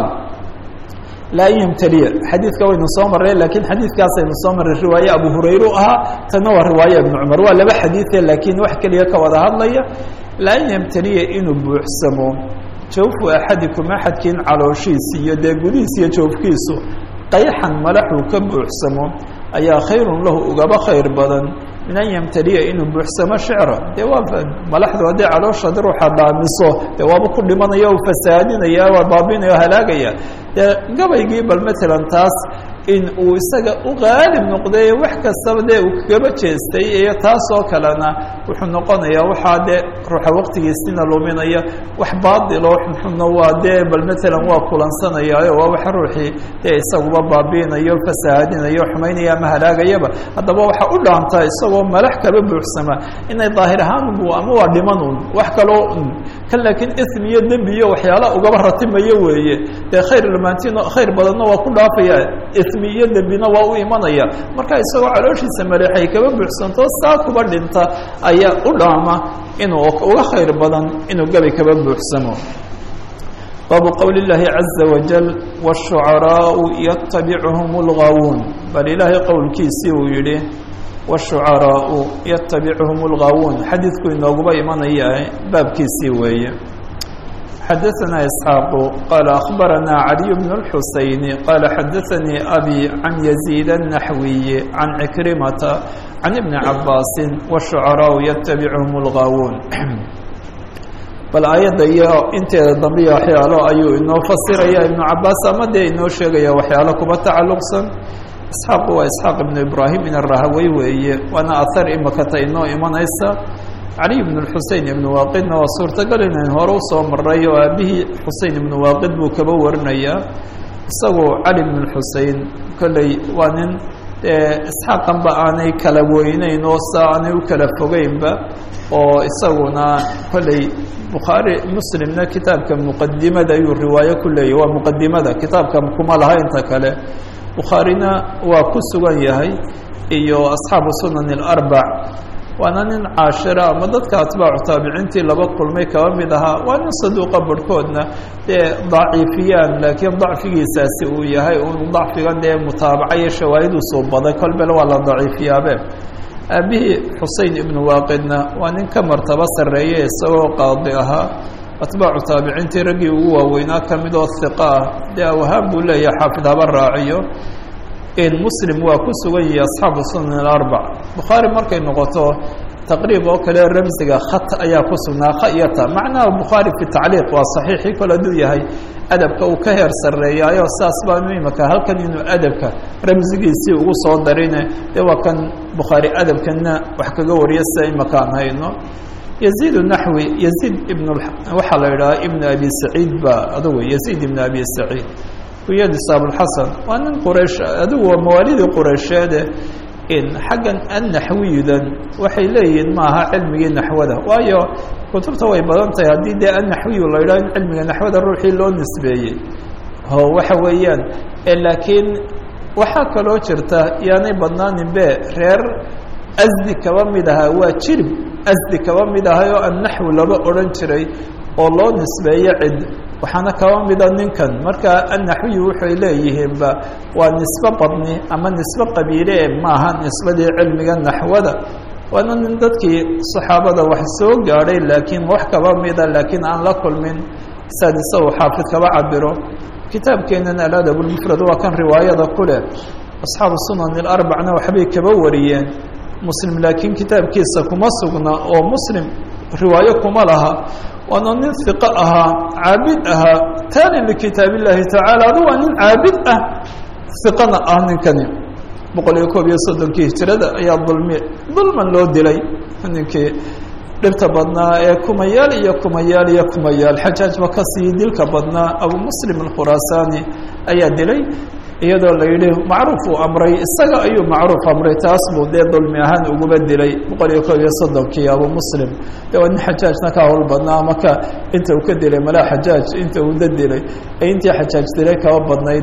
laa ymtaliya xadiidka waynu soo marray lakiin xadiidkaasaynu soo marray riwaaye abu hurayru ahaa tanna waa riwaaye ibnu cumar waa laba xadiide laakiin wax keliya ka wada hadlaya laa ymtaliya inuu buuxsamo jawfu axadikum axadkiin calooshiisi iyo dee gudihiis iyo jawfkiisu qayxan malaxuu ka buuxsamo ayaa khayrun lahu ugaba khayr badan min an ymtaliya inuu buuxsamo shicra dee waa malaxdu haddii caloosha di ruuxa dhaamiso dee waaba ku dhimanaya u fasaadinaya waa baabinaya o halaagaya dee gabaygii bal maalan taas in uu isaga u qaalib noqday wax kastaba dee uu kagaba jeestay iyo taasoo kalena wuxuu noqonayaa waxaa dee ruuxa waqtigiisina luminaya wax baadiloo xunxunna waa dee bal maalan waa kulansanayaayo waa wax ruuxii dee isaguba baabiinayo fasaadinayo xumaynaya ama halaagayaba haddaba waxaa u dhaantaa isagoo malax kaba buuxsama inay daahir ahaan ama waa dhiman un wax kaloo kan laakiin ism iyo dembi iyo waxyaala ugaba ratimayo weeye dee khayr lamaantiin khayr badanna waa ku dhaafaya ismi iyo dembina waa u imanaya marka isagoo calooshiisa maleexay kaba buuxsanto saa kuba dhinta ayaa u dhaama inuu uga khayr badan inuu gabay kaba buuxsamo baabu qowli اllaahi caza wajal wالshucaraau yatabicuhum اlgaawuun bal ilaahay qowlkiisii uu yihi wالshucaraau yatabicuhum اlgaawuun xadiidku inooguba imanaya baabkiisii weeye xadaثna isxaaq qaala akhbarana caliy bn اlxuseyn qaala xadaثanii abi can yaziid الnaxwiyi can cikrimata can ibni cabaasi wالshucaraau yatabicuhum اlgaawuun bal aayadda iyo inteeda dambiya waxyaalo ayuu inoo fasiraya ibnu cabaas ama dee inoo sheegaya waxyaalo kuba tacalluqsan isxaaqu waa isxaaq ibnu ibraahim in arahawey weeye waana ahar imakata inoo imanaysa caliy ibn xusein ibnu waaqidna waa suurtagal inayn hore usoo maray oo aabihii xusein ibnu waaqid buu kaba warinayaa isagoo cali ibn xusein kolley waa nin isxaaqanba aanay kala weyneyn oo saa aanay u kala fogeynba oo isaguna kolley bukhaari muslimna kitaabka muqadimada ayuu riwaayo ku leeyahy waa muqadimada kitaabka kuma laha inta kale bukhaarina waa ku sugan yahay iyo asxaabu sunan اlarbac waana nin caashira ama dadka atbaacu taabiciintii laba kulmay kaba mid ahaa waa nin saduuqa barhkoodna dee daciifiyaan laakiin dacfigiisaasi uu yahay un dacfigan dee mutaabaca iyo shawaahiduu soo baday kolbel waa la daciifiyaabe aabihii xusein ibnu waaqidna waa nin ka martabo sarreeye isagoo qaadi ahaa atbaacu taabiciintii raggii ugu waaweynaa ka mid oo hiqa ah dee awhaan buu leeyahay xaafid haba raaciyo muslim waa ku sugan yihi asxaabu sunan alarbac bukhaari markay noqoto taqriib oo kale ramsiga khat ayaa ku sugnaa kha iyo ta macnaha bukhaari fi tacliiq waa saxiixii kol hadduu yahay adabka uu ka heer sarreeyaayo saas baanu imaka halkan inuu adabka ramsigiisii ugu soo darine dee waa kan bukhaari adabkana wax kaga wariya sida imaka aan hayno yaziid naxwi yaziid ibn waxaa la idhaha ibn abi saciid ba adugu yaziid ibn abi saciid kuyadiisa abulxasan waa nin quraysh adigu waa mawaalidii quraysheede xaggan annaxwiyudan waxay leeyihiin maaha cilmigii naxwada waayo kutubta way badan tahay haddii dee annaxwiyu la yidhaho in cilmiga naxwada ruuxii loo nisbeeyey o waxa weeyaan laakiin waxaa kaloo jirta yaanay badnaanin be reer asdi kaba mid ahaa waa jirib asdi kaba mid ahay oo annaxwi laba odhan jiray oo loo nisbeeyo cid waxaana kaba mida ninkan marka annaxwiyu waxay leeyihiinba waa nisbe badni ama nisbe qabiile maaha nisbadii cilmiga naxwada waana nin dadkii saxaabada wax soo gaadhay laakiin wax kaba mida laakiin aan la kulmin saad isagu xaafid kaba cabiro kitaabkeenan aladab lmufrad waa kan riwaayada ku leh asxaabu sunan ilarbacna waxbay kaba wariyeen muslim laakiin kitaabkiisa kuma sugna oo muslim riwaayo kuma laha waana nin iqo ahaa caabid ahaa taani likitaab illaahi tacaala adu waa nin caabid ah iqana ah ninkani 111 hijrada ayaa dulman loo dilay ninkii dhibta badnaa ee kumayaal iyo kumayaal iyo kumayaal xajaajba kasii dilka badnaa abu muslim alkhuraasaani ayaa dilay iyadoo la yidhi macruuf uu amray isaga ayuu macruuf amray taas buu dee dulmi ahaan uguba dilay 111kii abu muslim de waa nin xajaajna ka howl badnaa maka inta uu ka dilay malaa xajaaj inta uu da dilay ee intii xajaaj dilay kaba badnayd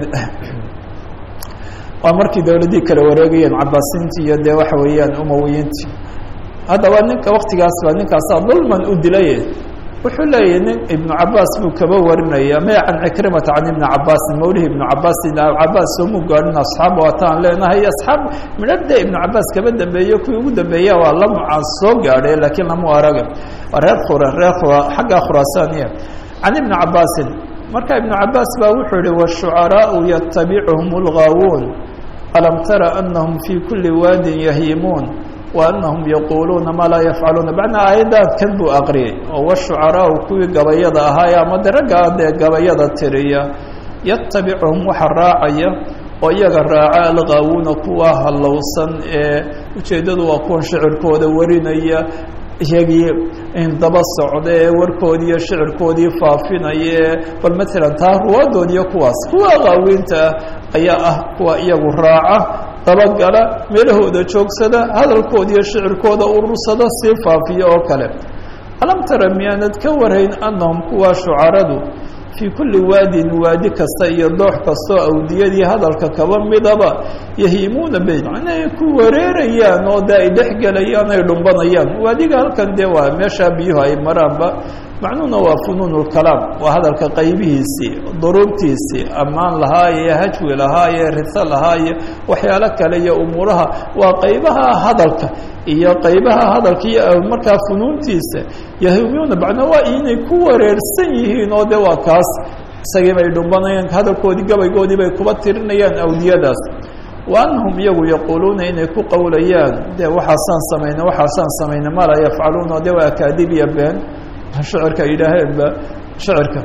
waa markii dawladii kala wareegayeen cabaasiintii iyo dee waxa weeyaan umawiyiintii haddaba ninka waktigaas baa ninkaasaa dulman u dilay wuxuu leeyahay nin ibnu cabaas buu kaba warinaya ma can cikrimata can ibni cabaasin mawlihi ibnu cabaasin cabaas soomuu gaadhin asxaab waataan leenahay asxaab midhade ibnu cabaas kaba dambeeyo kuwii ugu dambeeya waa la mucaan soo gaadhay laakiin lamu araga waa reer xagga khuraasaaniya can ibni cabaasin marka ibnu cabaas baa wuxuu yihi washucaraau yatabicuhum lgaawuun alam tara anahum fii kuli waadin yahiimuun وأنهم يقuluuna ma laa yafcaluuna bacnaa aayaddaad kan buu aqriyay oo washucaraau kuwii gabayada ahaay ama de raggaa dee gabayada tiriya yatabicuhum waxa raacaya oo iyaga raaca algaawuuna kuwa hallowsan ee ujeeddadu waa kuwan shicirkooda warinaya iyagii daba socda ee warkoodii iyo shicirkoodii faafinaya bal maalan taa ruwaadoodiiyo kuwaas kuwa gaawiinta ah ayaa ah kuwa iyagu raaca dabagala meelahooda joogsada hadalkooda iyo shicirkooda urursada sii faafiya oo kale alam tara miyaanad ka warayn annahum kuwa shucaradu fii kulli waadin waadi kasta iyo doox kastoo awdiyadii hadalka kaba midaba yahiimuuna bayn inay ku wareerayaan oo de ay dhexgelayaan ay dhumbanayaan waadiga halkan dee waa meeshaa biyuhu ay maraanba macnuhuna waa funuun lkalaam waa hadalka qaybihiisii duruubtiisii ammaan lahaaye hajwi lahaaye riso lahaaye waxyaalo kale iyo umuuraha waa qaybaha hadalka iyo qaybaha hadalka iyo markaa funuuntiisa yahimuuna macnaa waa inay ku wareersan yihiin oo de waa kaas isagii bay dhumbanayaan hadalkoodii gabaygoodii bay kuba tirinayaan awdiyadaas wa anahum iyagu yaquuluuna inay ku qowlayaan de waxaasaan samayna ma laa yafcaluuna de waa akaadib iyo been shicirka ay yidhaaheenba shicirka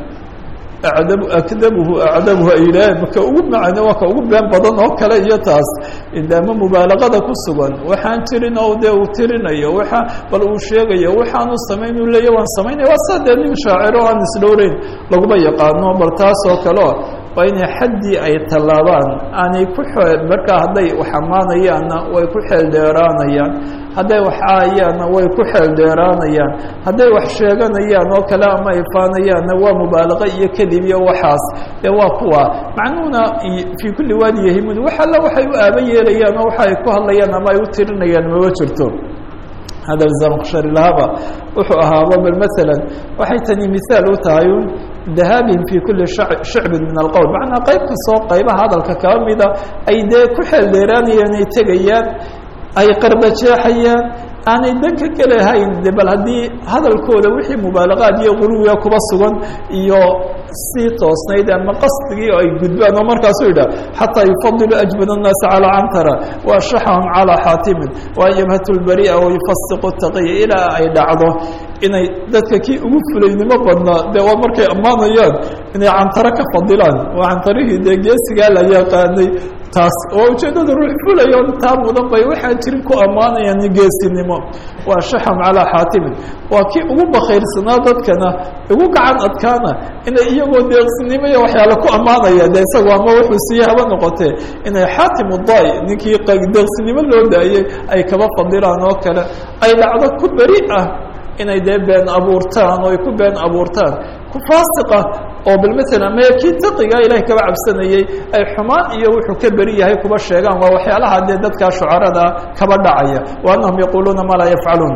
akdabuhu acdabuhu ay yidhaaheen maka ugu macano waa ka ugu been badan oo kale iyo taas indaama mubaalaqada ku sugan waxaan tirin oo dee uu tirinayo waxa bal uu sheegayo waxaanu samayn uu leeya waan samaynaya waa saa dee nin shaaciro aan isdhowreyn laguma yaqaano bal taas oo kaleo waa inay xaddii ay tallaabaan aanay ku markaa hadday wax ammaanayaanna way ku xeeldheeraanayaan hadday wax aayaanna way ku xeeldheeraanayaan hadday wax sheeganayaan oo kale ama ifaanayaanna waa mubaalaqa iyo kadib iyo waxaas dee waa kuwa macnuhuna fii kulli waadi yahimuun wax alla waxay u aaba yeelayaan oo waxa ay ku hadlayaan ama ay u tirinayaan mama jirto hadal zamqshari lahaba wuxuu ahaaba bal maalan waxay tani mihaal u tahay dahaabihim fii kuli shicbin min alqowl macnaa qayb kastoo qaybaha hadalka kaba mida ay dee ku xeeldheeraanayaan ay tegayaan ay qarbajeexayaan aanay danka kalehayn de bal haddii hadalkooda wixii mubaalagaad iyo guluwiga kuba sugan iyo sii toosnayd ama qasdigii oo ay gudbaan oo markaasuu yidhah xataa yufadilu ajbad الnaasi calىa cantara waashaxahum calىa xaatimin waan yabhatu lbari'a wayufasiqu taqiya ilaa ay dhacdo inay dadka kii ugu fulaynimo badnaa dee waa markay ammaanayaan inay cantaro ka fadilaan waa cantarihii dee geesigaa la yaqaanay taas oo ujeeddada ruux fulayo taa mudan bay waxaan jirin ku ammaanayaan geesinimo waa shaxam calaa xaatimin waa kii ugu bakhayrsanaa dadkana ugu gacan adkaana inay iyagoo deeqsinimo iyo waxyaale ku ammaanaya de isagu ama wuxuu siiye haba noqotee inay xaatim udaai ninkii deeqsinimo loo daayey ay kaba fadilaan oo kale ay dhacdo ku beri ah inay dee been abuurtaan oo ay ku been abuurtaan ku faasiqa oo bal maala me kii taqigaa ilahay kaba cabsanayey ay xumaan iyo wuxuu ka beri yahay kuba sheegaan waa waxyaalaha dee dadkaa shucarada kaba dhacaya wa anahum yaquluuna maa laa yafcaluun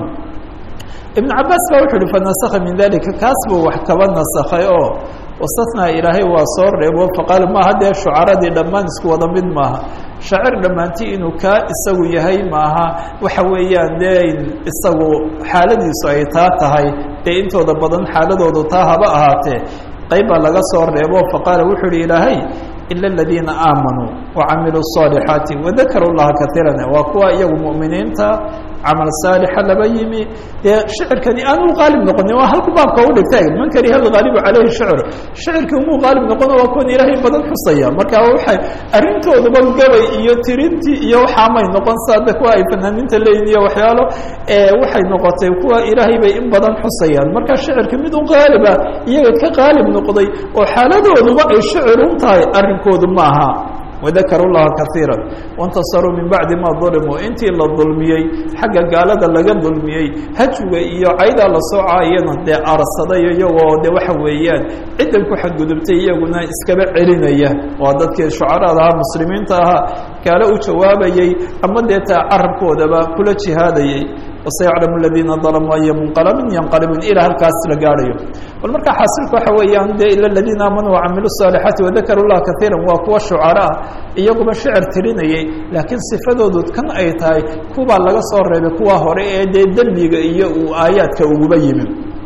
ibn cabaas ba wuxu uhi fanasakha min dalika kaas buu wax kaba nasakhay oo wasatnaa ilaahay waa soo reebo faqaal maaha dee shucaradii dhammaan isku wada mid maaha shacir dhammaantii inuu kaa isagu yahay maaha waxa weeyaan dee isagu xaaladiisu ay taa tahay dee intooda badan xaaladoodu taa haba ahaatee qayb baa laga soo reebo faqaala wuxuu uhi ilaahay ila aladiina aamanuu wacamiluu الصaalixaati wadakaru llaha kaiiran waa kuwa iyagu mu'miniinta camal saalixa laba yimi dee shicirkani aan u qaalib noqonin waa halku baabka u dhigtay man kariha algaalibu calayhi shicr shicirka umuu qaalib noqono waa kuwan ilaahay badan xusaya marka waxay arrintooduba gabay iyo tirintii iyo waxaamay noqon saada kuwa ay fanaaniinta leeyihin iyo waxyaalo waxay noqotay kuwa ilaahay bay in badan xusayaan marka shicirka mid u qaaliba iyaga ka qaalib noqday oo xaaladooduba ay shicirun tahay arrinkoodu ma aha وذكروا الله كثيرا وانتصروا من بعد ما ظلموا intii la dulmiyey xagga gaalada laga dulmiyey hajwiga iyo cayda la soo caayana dee arsaday iyagoo de waxa weeyaan cidan ku xadgudubtay iyaguna iskaba celinaya waa dadkii shucarada muslimiinta ahaa gaalo u jawaabayey ama dee taa carabkoodaba kula jihaadayey وسيعلم الذين ظلموا أي منقلب ينقلبون إلى halkaas la gaarayo bal marka xaasilku waxa weeyaan de ila الذين آمنوا وعملوا الصالحات وذكروا الله كثيرا waa kuwa shucaraa iyaguba shicir tirinayay laakiin sifadoodu kan ay tahay kuwa laga soo reebay kuwa hore ee dee dembiga iyo aayaadka uguba yimi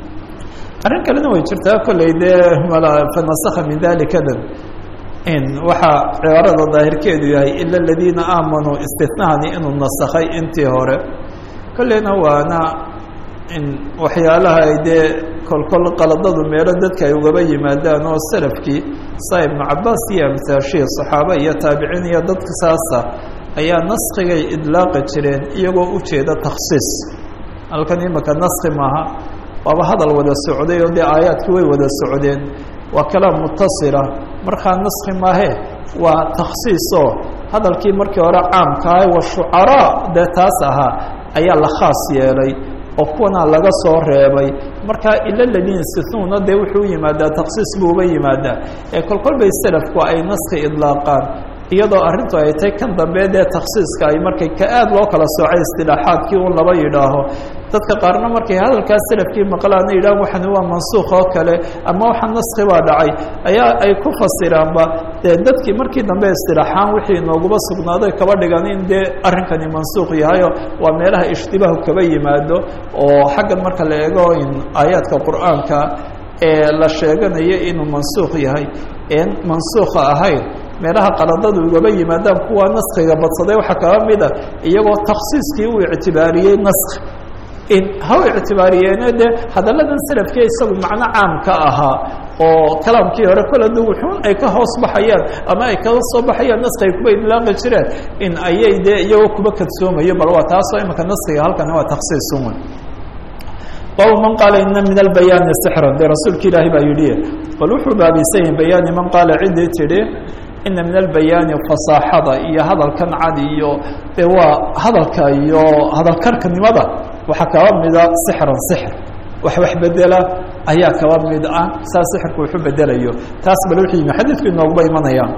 arrin kalena way jirtaa kolley dee fanasakha min dalika dan in waxa cibaarada daahirkeedu yahay ila الذين آمنوا istithnahani inuu nasakhay intii hore kolleyna waana in waxyaalaha ay dee kolkol qaladadu meelo dadka ay ugaba yimaadaan oo salafkii saa ibnu cabaas iyo amsaashihii saxaaba iyo taabiciin iyo dadka saasa ayaa naskigay idlaaqi jireen iyagoo ujeeda takhsiis halkan imika naski maaha waaba hadal wada socday oo dee aayaadkii way wada socdeen waa kalaam mutasila markaa naski maahe waa takhsiis oo hadalkii markii hore caamkaah wa shucaraa dee taas ahaa ayaa la khaas yeelay oo kuwana laga soo reebay marka ila ladin istithnuuna dee wuxuu yimaadaa takhsiis buuba yimaadaa ee kolkol bay salafku ay naski idlaaqaan iyadoo arrintu ay tahay kan dambe dee takhsiiska ay markay ka aad loo kala soocay istilaaxaadkii un laba yidhaaho dadka qaarna markay hadalkaas salafkii maqlaana yidhahan waxani waa mansuukh oo kale ama waxa naski baa dhacay ayaa ay ku fasiraanba dee dadkii markii dambe istilaaxaan wixii nooguba sugnaaday kaba dhigan in dee arrinkani mansuukh yahayo waa meelaha ishtibaahu kaba yimaado oo xaggan marka la eego in aayaadka qur'aanka ee la sheeganayo inuu mansuukh yahay een mansuukha ahayn meelaha qaladadu ugaba yimaadaan kuwa naskiga badsaday waxaa kaba mida iyagoo takhsiiskii u ictibaariyey naski in ha u ictibaariyeene dee hadalladan salafkii isagu macno caam ka ahaa oo kalaamkii hore koladu wuxuun ay ka hoos baxayaan ama ay kaga soo baxayaan naski ay kuba idlaaqi jireen in ayay dee iyagoo kuba kadsoomayo bal waa taasoo imika naskiga halkani waa takhsiis uman bab man qaala ina min albayaani sixran dee rasuulka ilaahi baa yidhi bal wuxuu baabaysan yahay bayaani man qaala ciddii tidhi ina min albayaani fasaaxada iyo hadalkan cad iyo dee waa hadalka iyo hadalkarkanimada waxaa kaba mida sixran sixr wax bedela ayaa kaba mid ah saa sixirku wuxuu bedelayo taas bal wuxuu yimi xadiidku inooguba imanayaan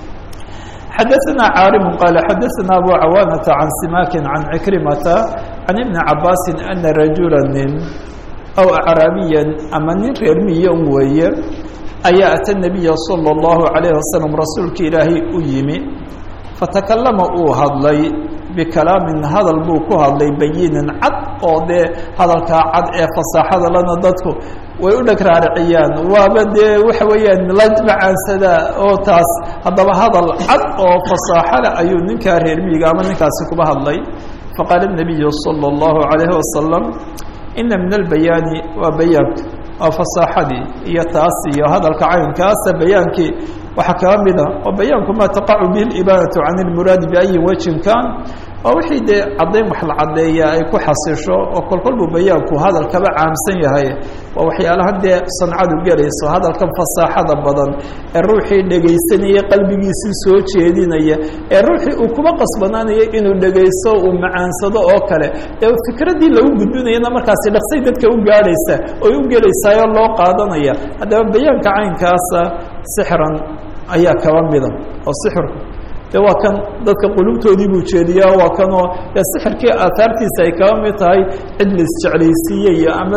xadaثna cاarim qال xadaثna abu cawاnةa عan simak عan cikrimata عan iبn cabaasi ana rajula nin aw acraabiya ama nin reer miya un weeye ayaa ata النabiya salى الlahu عalيه wasalam rasuulka ilaahay u yimi fatakalama uu hadlay bikalaamin hadal buu ku hadlay bayinin cad oo dee hadalkaa cad ee fasaaxada lana dadku way u dheg raariciyaan waaba dee waxa weeyaan la macaansadaa oo taas haddaba hadal cad oo fasaaxale ayuu ninkaa reer miyiga ama ninkaasi kuba hadlay faqaala الnabiyu salى الlahu عalayhi wasalam ina min albayaani waa bayaanka waa fasaaxadii iyo taas iyo hadalka caynkaasa bayaankii waxaa kaga mida oo bayaanku maa taqacu bihi اlibaanatu can اlmuraadi biayi wajhin kan waa wixii dee caddayn wax la caddeeya ay ku xasisho oo kolkol buu bayaanku hadal kaba caamsan yahay waa waxyaalaha dee sancadu gelayso hadalkan fasaaxada badan ee ruuxii dhegaysanaya qalbigiisii soo jeedinaya ee ruuxii uu kuba qasbanaanaya inuu dhegaysto uu macaansado oo kale ee fikraddii lagu gudbinayana markaasi dhaqsay dadka u gaadhaysa oy u gelaysaayoo loo qaadanaya haddaba bayaanka caynkaasa sixran ayaa kaba mida oo sixirku de waa kan dadka qulubtoodii buu jeediyaa waa kanoo dee sixirkii aahaartiisa ay kaba mid tahay cid laisjeclaysiiye iyo ama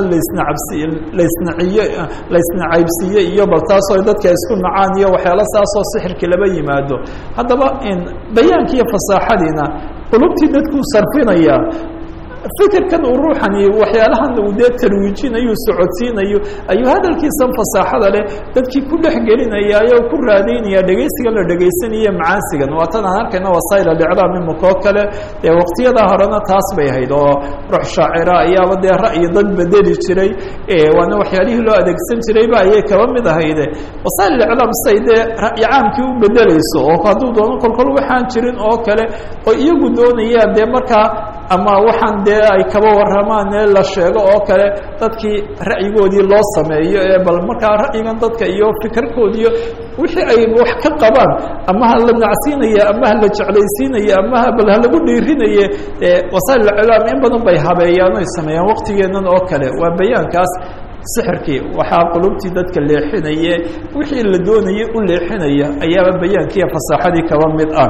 laysnacaybsiiye iyo bal taasoo dadka isku nacaan iyo waxyaalo saasoo sixirkii laba yimaado haddaba bayaanki iyo fasaaxadiina qulubtii dadkuu sarfinaya fikirkan uu ruuxani waxyaalahan uu dee tarwiijinayo socodsiinayo ayuu hadalkiisan fasaaxada leh dadkii ku dhex gelinayaayo ku raadaynaya dhegaysigan la dhegaysanaya macaansigan waa tan aan arkayna wasaa'il aliclaam imikoo kale dee waqtiyadaa horena taas bay ahayd oo ruux shaacira ayaaba dee ra'yi dad bedeli jiray waana waxyaalihii loo adeegsan jirayba ayay kaba mid ahayde wasaa'il aliclaam say dee ra'yi caamkii u bedelayso oo hadduu doono kolkol waxaan jirin oo kale oo iyagu doonayaan dee markaa ama waxaan dee ay kaba waramaan ee la sheego oo kale dadkii ra'yigoodii loo sameeyo ee bal markaa ra'yigan dadka iyo fikirkoodiiyo wixii ay wax ka qabaan ama ha la nacsiinaya ama ha la jeclaysiinaya ama bal ha lagu dhiirinaye wasaa'il aclaam in badan bay habeeyaan oy sameeyaan waqtigeennan oo kale waa bayaankaas sixirkii waxaa qulubtii dadka leexinaye wixii la doonayay u leexinaya ayaaba bayaankiiyo fasaaxadii kaba mid ah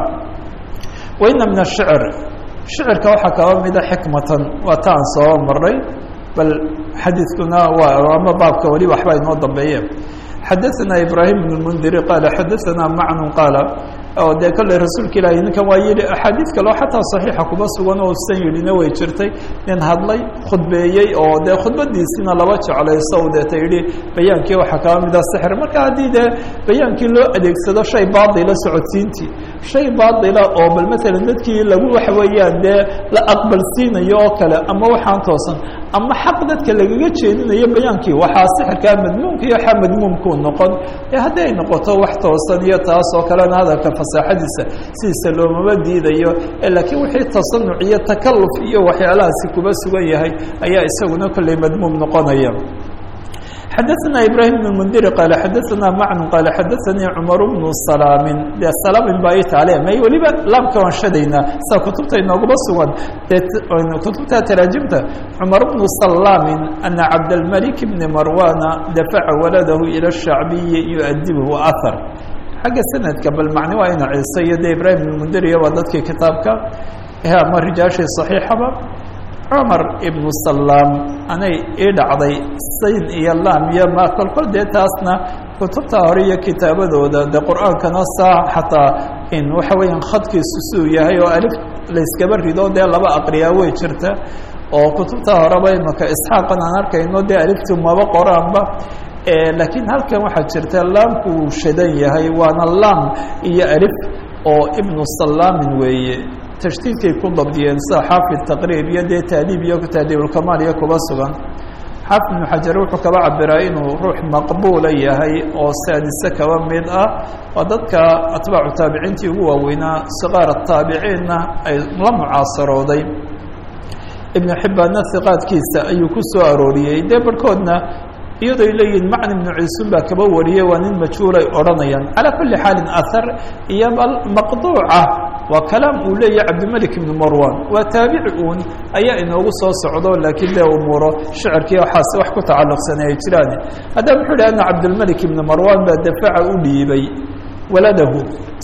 waina min ashicr shicirka waxaa kaba mida xikmatan waa ta aan soo maray bal xadiidkuna waa ama baabka weli waxba inoo dambeeye xadaثana ibrahim بن الmndiri qaala xadaثana macnu qaala oo dee kolley rasuulka ilaahi ninkan waa yihi axaadiid kaleo xataa صaxiixa kuba sugan oo san yidhina way jirtay nin hadlay khudbeeyey oo dee khudbadiisina laba jeclayso deeta yihi bayaankii waxaa kaba mida sixir marka haddii dee bayaankii loo adeegsado shay baadila socodsiintii shay baadila oo bal maalan dadkii lagu waxa weeyaan dee la aqbalsiinayo oo kale ama waxaan toosan ama xaq dadka lagaga jeedinayo bayaankii waxaa sixirkaa madmuumka iyo xa madmuumkuu noqon haddii ay noqoto wax toosan iyo taas oo kalena hadalka fasaaxadiisa sidiisa loomama diidayo laakiin wixii tasanuc iyo takaluf iyo waxyaalahaasi kuba sugan yahay ayaa isaguna kolley madmuum noqonaya xadaثna ibrahim بن الmndiri qaala xadaثana macnu qaala xadaثanii cmar bnu salaamin dee salaamin baa i taale may weliba laamka waan shadaynaa sida kutubta inooguba sugan kutubta taraajimta cmar bnu salaamin ana cabdاlmalik bni marwana dafaca waladahu ilى الshacbiyi yuadibhu ahar xagga sanadka bal macni waa ina ciise iyo de ibrahim بn mndiriya waa dadkii kitaabka ama rijaashii صaxiixaba cumar ibnu salaam anay ii dhacday sayn iyo laam iyo ma kolkol dee taasna kutubta hore iyo kitaabadooda dee qur-aankana saa xataa in waxa weeyaan khadkiisu siduu yahay oo alif layskaba rido dee laba aqriyaa way jirta oo kutubta horeba imaka isxaaqan aan arkayno dee aliftu maba qoraanba laakiin halkan waxaa jirta laamku uu shadan yahay waana laam iyo alif oo ibnu salaamin weeye tashdiidkay ku dabdiyeen sida xaafid taqriib iyo dee taadiib iyo taadiibulkamaal iyo kuba sugan xaafid ibnu xajar wuxuu kaba cabiraa inuu ruux maqbuula yahay oo saadise kaba mid ah oo dadka atbaacu taabiciintii ugu waaweynaa siqaar ataabiciinna ay la mucaasarooday ibnu xibbaanna hiqaadkiisa ayuu ku soo arooriyey dee barhkoodna iyadoo ay leeyihin macni ibnu ciisun baa kaba wariyey waa nin majhuulay odhanayaan calaa kulli xaalin ahar iyo maqduuca waa kalaam uu leeyahay cabdimalik ibnu marwan waa taabici uun ayaa inoogu soo socdo laakiin dee umuuro shicirkii waxaas wax ku tacalluqsanay ay jiraan haddaba wuxuu ihi ana cabdilmalik ibnu marwan baa dafaca u dhiibay waladahu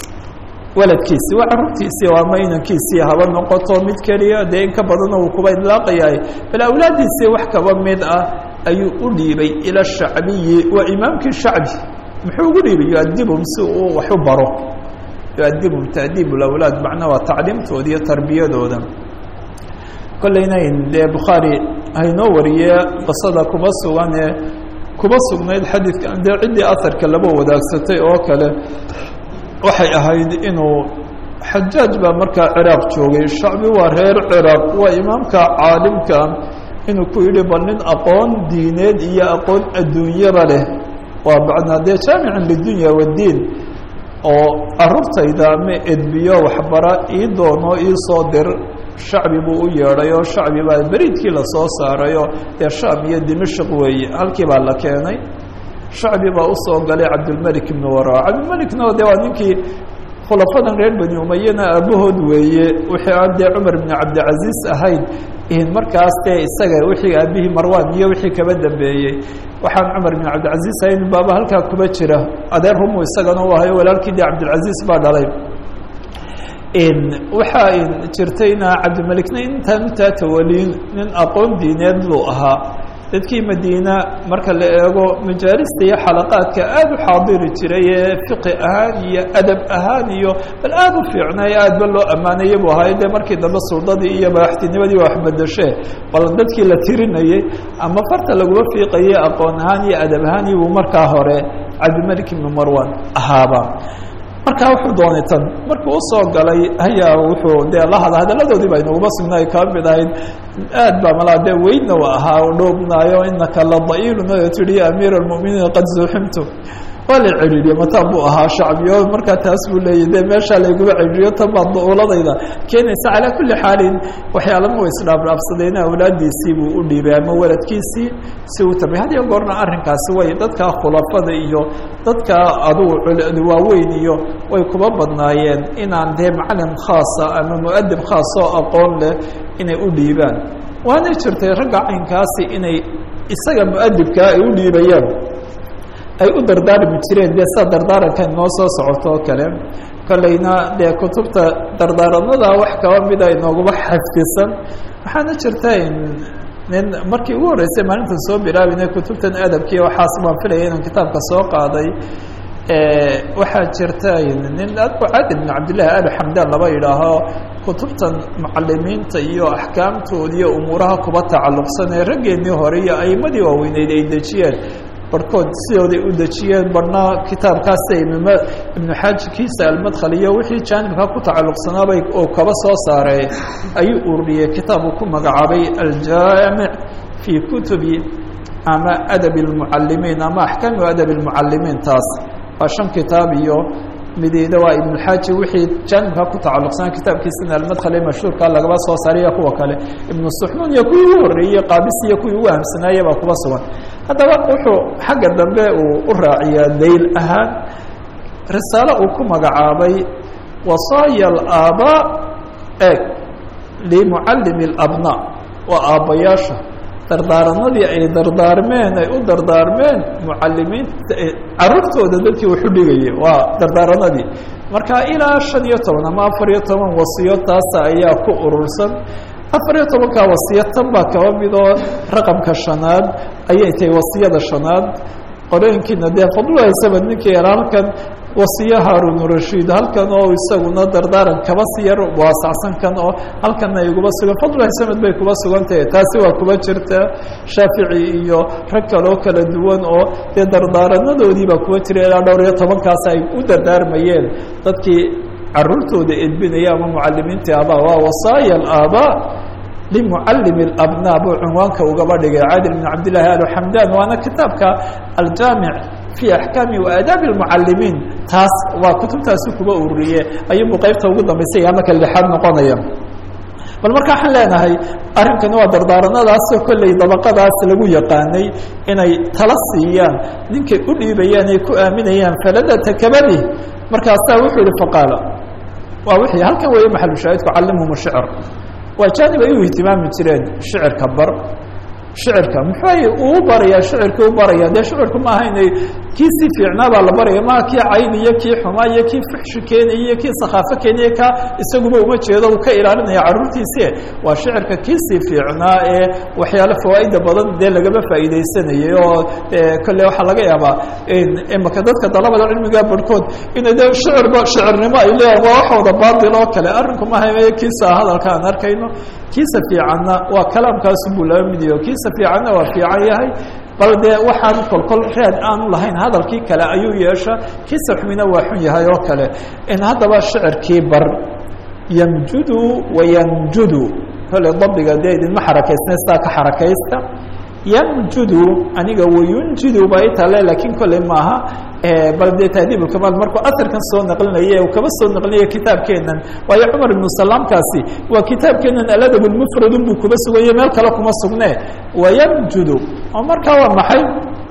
waladkiisi waa carruurtiisii oo ama inankiisii haba noqoto mid keliya dee in ka badana uu kuba idlaaqayahay bal awlaaddiisii wax kaba mid ah ayuu u dhiibay ila shacbiyi waa imaamkii shacbi muxuu ugu dhiibay yuadibhum si uu wax u baro yuadibhum ta'diib اlawlaad macnaa waa tacliimtooda iyo tarbiyadooda. kolleyna dee bukhaari haynoo wariye qisada kuma suganee kuma sugnayd xadiidka dee ciddii aharka laba wadaagsatay oo kale waxay ahayd inuu xajaaj baa markaa ciraaq joogay, shacbi waa reer ciraaq, waa imaamka caalimka, inuu ku yidhi bal nin aqoon diineed iyo aqoon adduunyaba leh waa bacnaa dee jaamicin lidunya waddiin oo carruurtayda ma edbiyo waxbara ii doono ii soo dir. shacbi buu u yeedhay oo shacbi baa beriidkii lasoo saarayo dee shaam iyo dimashq weeye, halkii baa la keenay. shacbi baa usoo galay cabdilmelik ibnu wara, cabdilmelikna de waa ninkii khulafadan reer bani umayana aabahood weeye, wixii aan dee cumar ibn cabdilcaziiz ahayd markaas dee isaga wixii aabihii marwan iyo wixii kaba dambeeyey waxaan cumar ibn cabdilcaziiz ahayn baaba halkaa kuba jira, adeer rumu isagana u ahayo walaalkii dee cabdilcaziiz baa dhalay. waxaa jirtayna cabdimelikna intaan intaa tawaliin nin aqoon diineed buu ahaa, dadkii madiina marka la eego majaalista iyo xalaqaadka aada u xaadiri jiray ee fiqi ahaan iyo adab ahaan iyo bal aada u fiicnay aad ba loo ammaanaya buu ahaay. dee markii dambe suldadii iyo madaxtinimadii waa waxbedeshee bal dadkii la tirinayey ama farta laguma fiiqayay aqoon ahaan iyo adab ahaan iyo buu markaa hore cabdimelik ibnu marwan ahaaba. markaa wuxuu doonay tan markuu usoo galay ayaa wuxuu dee hadalladoodii ba inaguma sugnay kaa mid ahayd aad baa malaa dee weydna wa ahaa u dhoobnaayo inaka la da'iilun oo tihi ya amiir almu'miniin qad zuuximtu waa la celiiriye mataan buu ahaa shacbiyo markaa taas buu leeyay dee meeshaa layguma celiiriyo tan baa da-uuladayda keenaysa calaa kulli xaalin waxyaalama way isdhaafdhaafsadeen awlaadiisii buu u dhiibay ama waladkiisii si uu tabay had iyo goorna arrinkaasi way dadka khulafada iyo dadka adugu waaweyn iyo way kuba badnaayeen inaan dee macalin khaasa ama mu'adib khaas oo aqoon leh inay u dhiibaan. waanay jirtay ragga caynkaasi inay isaga mu'adibkaa ay u dhiibayaan ay u dardaarmi jireen dee sida dardaarankan noo soo socoto oo kale. kolleyna dee kutubta dardaaranada wax kaba mida inooguma xafdisan. waxaana jirta nin markii ugu horreysay maalintan soo bilaabinay kutubtan adabkii waxaas baan filaya inaan kitaabka soo qaaday. waxaa jirta nin abu caadi bn cabdillahi ali xamdaan laba yidhaaho kutubtan mucalimiinta iyo axkaamtooda iyo umuuraha kuba tacalluqsan ee raggeennii hore iyo aimadii waaweyneyd ay dejiyeen barkood sidooday u dejiyeen barna kitaabkaasa ibnu xaaji kiisa almadkhal iyo wixii jaanibka ku tacalluqsanaabay oo kaba soo saaray ayuu ururiyey kitaab uu ku magacaabay aljaamic fii kutubi ama adabi lmucalimiin ama axkaami adabi lmucalimiin. taas waa 5 kitaab iyo mideeda waa ibnu xaaji wixii jaanibka ku tacalluqsanaa kitaabkiisana almadkhal ee mashhuurka lagaba soo saariya kuwa kale ibnu suxnuun iyo kuwii ugu horreeyey qaabis iyo kuwii ugu ahamsanaaya baa kuba sugan. haddaba wuxuu xagga dambe uu u raaciyaa dayl ahaan risaalo uu ku magacaabay wasaaya alaabaa limucallimi alabnaa waa aabbayaasha dardaaranadii ay dardaarmeen ay u dardaarmeen mucalimiinta carruurtooda dadkii wuxu dhigayay waa dardaaranadii. marka ilaa 15 ama 14 wasiyo taasa ayaa ku urursan. 14ka wasiyo tan baa kaba midoo raqamka 5aad ayay tahay wasiyada 5aad. qoreenkiina dee fadluhaysaba ninkii yar halkan wasiye haarun rashiid halkan oo isaguna dardaaran kaba siyar waasacsan kan oo halkanna iguba sugan fadluhaysamad bay kuba sugantahay. taasi waa kuba jirta shaafici iyo rag kaloo kala duwan oo dee dardaaranadoodii baa kuba jira ilaa dhowr iyo 10kaas ay u dardaarmayeen dadkii carruurtooda edbinaya ama mucalimiintii aabaa. waa wasaaya alaabaa limucalimi alabnaa buu cunwaanka ugaba dhigay caadil bn cabdillahi ali xamdaan. waana kitaabka aljaamic fii axkaami waadaabi lmucalimiin. taas waa kutubtaasi kuba ururiye ayuunbuu qaybta ugu dambaysay ama ka 6aad noqonaya. bal marka waxaan leenahay arrinkani waa dardaaranadaasoo kolley dabaqadaas lagu yaqaanay inay tala siiyaan ninkay u dhiibayaan ay ku aaminayaan faladata kabadih. markaasaa wuxuu yihi faqaala waa wixii halkan weeye maxalushaahidku callimhum shicr waa jaanib ay u ihtimaami jireen shicirka bar. shicirka muxuu uu barayaa shicirka u baraya dee shicirku maaha inay kii si fiicnaa baa la baraya maaha kii cayn iyo kii xumaa iyo kii fuxshi keenaya iyo kii sakhaafo keenaya ka isaguba uma jeedo uu ka ilaalinaya carruurtiisi waa shicirka kii si fiicnaa ee waxyaalo fawaaida badan dee lagama faa'iidaysanayay oo kolle waxaa laga yaabaa imaka dadka dalabada cilmiga barhkood inay dee shicirnimo ay leeyahan waa waxooda baatil oo kale arrinku maaha kiisa hadalka aan arkayno kiisa fiicanna waa kalaamkaasu buu laba midiyo kiisa fiicanna waa fiican yahay bal dee waxaan kolkol raad aanu lahayn hadalkii kale ayuu yeesha kiisa xumina waa xun yahay oo kale in haddaba shicirkii bar yamjudu wayanjudu kole dabdiga dee idinma xarakaysna sidaa ka xarakaysta yamjudu aniga wayunjidu baa itale laakiin kolley maaha bal dee tahdiib ulkamaal markuu aharkan soo naqlinaya uu kaba soo naqlinaya kitaabkeenan waayo cumar ibnu salaamkaasi waa kitaabkeenan aladab lmufradun buu kuba sugaye meel kale kuma sugne wayamjudu oo markaa waa maxay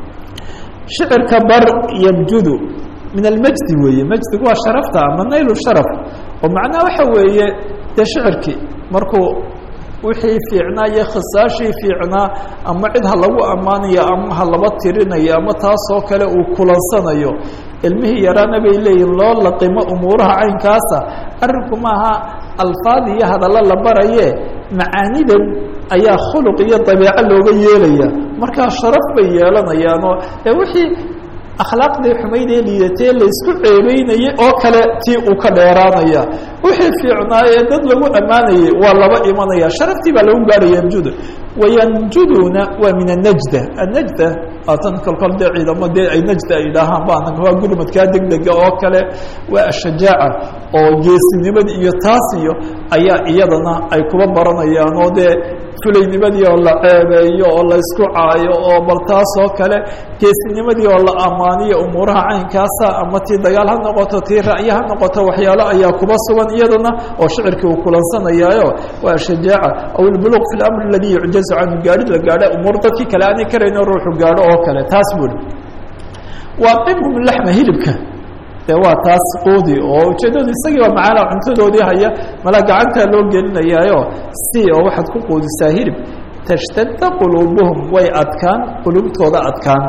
shicirka bar yamjudu min almajdi weeye majdigu waa sharafta ama naylu sharaf oo macnaha waxa weeye dee shicirkii markuu wixii fiicnaa iyo khisaashii fiicnaa ama cid ha lagu ammaanayo ama ha laba tirinayo ama taasoo kale uu kulansanayo ilmihii yaraana bay leeyihin loo laqimo umuuraha caynkaasa arrinku maaha alfaad iyo hadallo la baraye macaanidan ayaa khuluq iyo dabeeco looga yeelaya markaa sharaf bay yeelanayaanoo ee wixii akhlaaqdii xumayd ee liidatee laysku ceebeynayay oo kale tii uu ka dheeraanaya wixii fiicnaayee dad lagu ammaanayay waa laba imanaya sharaftii baa lagu gaaraya yamjudu wayanjuduna waa min annajda annajda aatan kolkol dee ciidamo dee ay najda ay idhaahaan baan waa gurmadkaa degdega oo kale waa ashajaaca oo geesinimada iyo taas iyo ayaa iyadana ay kuba baranayaan oo dee fulaynimadii oo la ceebeeyo oo la isku caayo oo bal taasoo kale geesinimadii oo la ammaaniyo umuuraha caynkaasa ama tii dagaal ha noqoto tii ra'yo ha noqoto waxyaalo ayaa kuba sugan iyadana oo shicirkii uu kulansanayaayo waa shajaaca aw ilbuluq fi lamr aladi yucjazu canhu gaadhid la gaadha umuur dadkii kale aanay karayno ruuxu gaadho oo kale taas buri waa qimhum laxma hilibka de waa taas quudi oo ujeedadu isagii waa macaana cuntadoodii haya mala gacantaa loo gelinayaayo si oo waxaad ku quudisaa hilib tashtadda quluubuhum way adkaan quluubtooda adkaan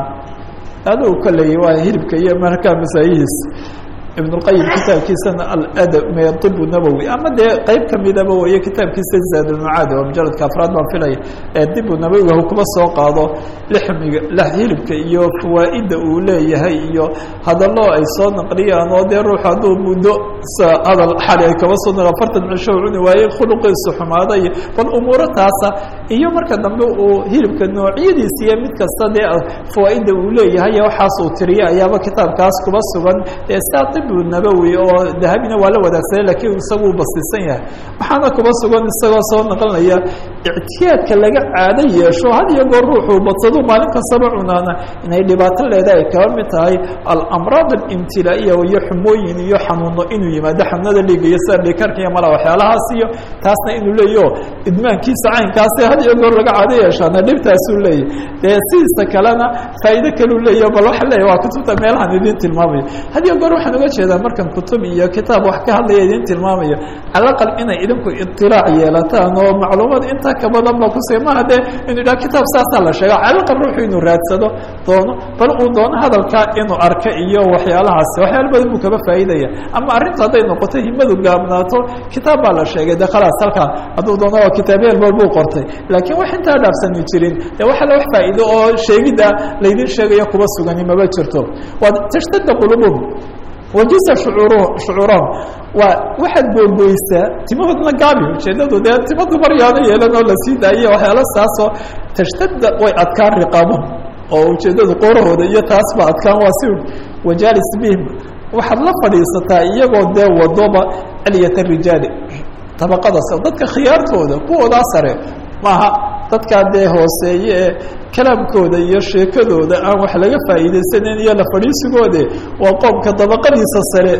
aduu kolley waa hilibka iyo markaa masaayihiis ibn اlqayim kitaabkiisana aladab طib nabowi ama dee qeyb kamidaba weeye kitaabkiisa zaad ulmacaad oo mujaladka afraad baan filaya ee dibu nabowiga hu kuba soo qaado lixmiga hilibka iyo fawaa'ida uu leeyahay iyo hadallo ay soo naqliyaan oo dee ruux hadduu muddo hadal xali ay kaba soo naqo afartan cisho u cuni waaye khuluqiisu xumaada iyo bal umuuro taasa iyo marka dambe uu hilibka noocyadiisa iyo mid kasta dee fawaa'ida uu leeyahay waxaas uu tiriya ayaaba kitaabkaas kuba sugan ee saa nabowi oo dahabina waa la wadaagsanay lakiin isagu u basiisan yahay waxaana kuba sugan isagoo soo naqlinaya ictiyaadka laga caado yeesho had iyo goor ruuxuu badsado maalin kastaba cunaana inay dhibaato leedahay kaba mid tahay alamraad alimtilaa'iya iyo xumooyin iyo xanuuno inuu yimaado xanuunada dhiiga iyo sida dhiikarka iyo mala waxyaalahaas iyo taasna inuu leeyaho idmaankiisa caynkaasi had iyo goor laga caado yeeshaana dhibtaasuu leeyahy dee sidiisa kalena faa'iido kaleu leeyaho bal waxa leeyahy waa kutubta meelahan idiin tilmaamayo had iyo goor waxaan uga jeedaa markan kutub iyo kitaab wax ka hadlaya idin tilmaamayo calaqal inay idinku iطilaac yeelataan oo macluumaad intaa ka badan ba kusiga maha dee inu idhaha kitaab saasaa la sheega calaqal ruuxu inuu raadsado doono bal uu doono hadalkaa inuu arka iyo waxyaalahaasi waxyaala badan buu kaba faa'idaya ama arrinta hadday noqoto himadu gaabnaato kitaab baa la sheegay de khalaas halkaa hadduu doono waa kitaabyaal bal buu qortay laakiin wax intaa dhaafsani jirin dee waxa la wax faa'iido oo sheegidda laydin sheegayo kuba sugani maba jirto waa tashtadda qulubuhum wajisa shucuurahum waa waxaad googoysaa timahoodna gaabi ujeedadu dee tima dumaryaano yeelan oo lasii daayiy waxyaala saasoo tashtadda way adkaan riqaabuhum oo ujeedadu qorahooda iyo taas ba adkaan waa si wajaalis bihim waxaad la fadhiisataa iyagoo dee wadoba calyata rijaali tabaqadaas oo dadka khiyaartooda kuwoodaa sare maaha dadkaa dee hooseeye ee kalaamkooda iyo sheekadooda aan wax laga faa'iidaysanayn iyo la fadhiisigoode waa qoomka dabaqadiisa sare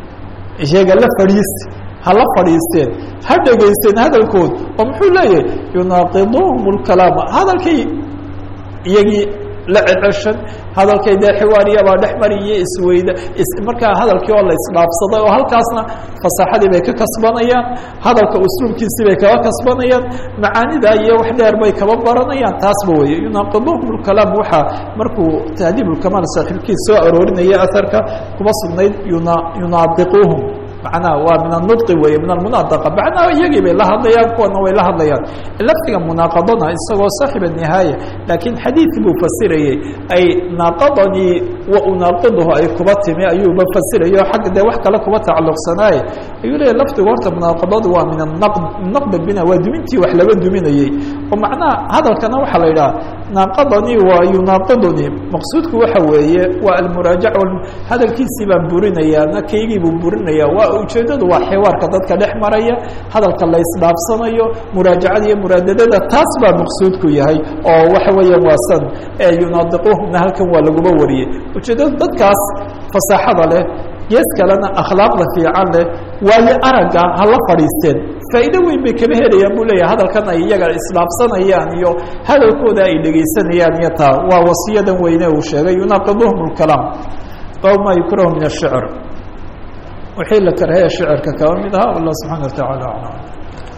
iyaga la fadhiisi ha la fadhiisteen ha dhegaysteen hadalkood oo muxuu leeyahay yunaaqiduhum اlkalaama hadalkay iyagii la ceceshan hadalkay dee xiwaariya baa dhex mariyo isweyda markaa hadalkii oo la isdhaafsaday oo halkaasna fasaaxadii bay ka kasbanayaan hadalka usluubkiisii bay kaba kasbanayaan macaanida iyo wax dheer bay kaba baranayaan taasba weeye yunaaqiduhum lkalaam waxaa markuu tahdiib ulkamaal saaxiibkiis soo aroorinaya aharka kuba sugnayd yunaadiquuhum macnaha waa min anudqi weeye min almunaadaqa macnaha iyagii bay la hadlayaan kuwana way la hadlayaan lafdiga munaaqadana isagoo saaxiba nihaaya laakiin xadiidkii buu fasirayey ay naaqadanii wa unaaqiduhu ay kuba timi ayuuba fasirayo xagga dee wax kale kuba tacalluqsanaaye ayuu leeyahy lafdiga horta munaaqadadu waa min anaqd bina waa dumintii wax laga duminayey oo macnaha hadalkana waxaa la yidhaha naaqadanii wa yunaaqidunii maqsuudku waxa weeye waa almuraajac hadalkiisii baan burinayaa na kaygii buu burinaya waa ujeedadu waa xiwaarka dadka dhex maraya hadalka la isdhaafsanayo muraajacada iyo muraadadada taas baa maqsuudku yahay oo waxa weeyaan waa san yunaadiquhumna halkan waa laguba wariyey ujeedada dadkaas fasaaxada leh gees kalena akhlaaqda fiican leh waayo aragga hala fadhiisteen faa'iido weyn bay kaba helayaan buu leeyahay hadalkan ay iyaga isdhaafsanayaan iyo hadalkooda ay dhegaysanayaan iyo taa waa wasiyadan weyne uu sheegay yunaaqiduhum lkalaam baab ma yukrahu min ashicr wixii la karahaya shicirka kaba mid ahaa wallah subxaana watacaala aclam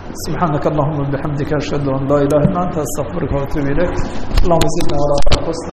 subxaanaka allahuma bixamdika ashhadu an laa ilaha illa anta astaqfiruka waatubu ilayk allahuma zidna walaa tanqusna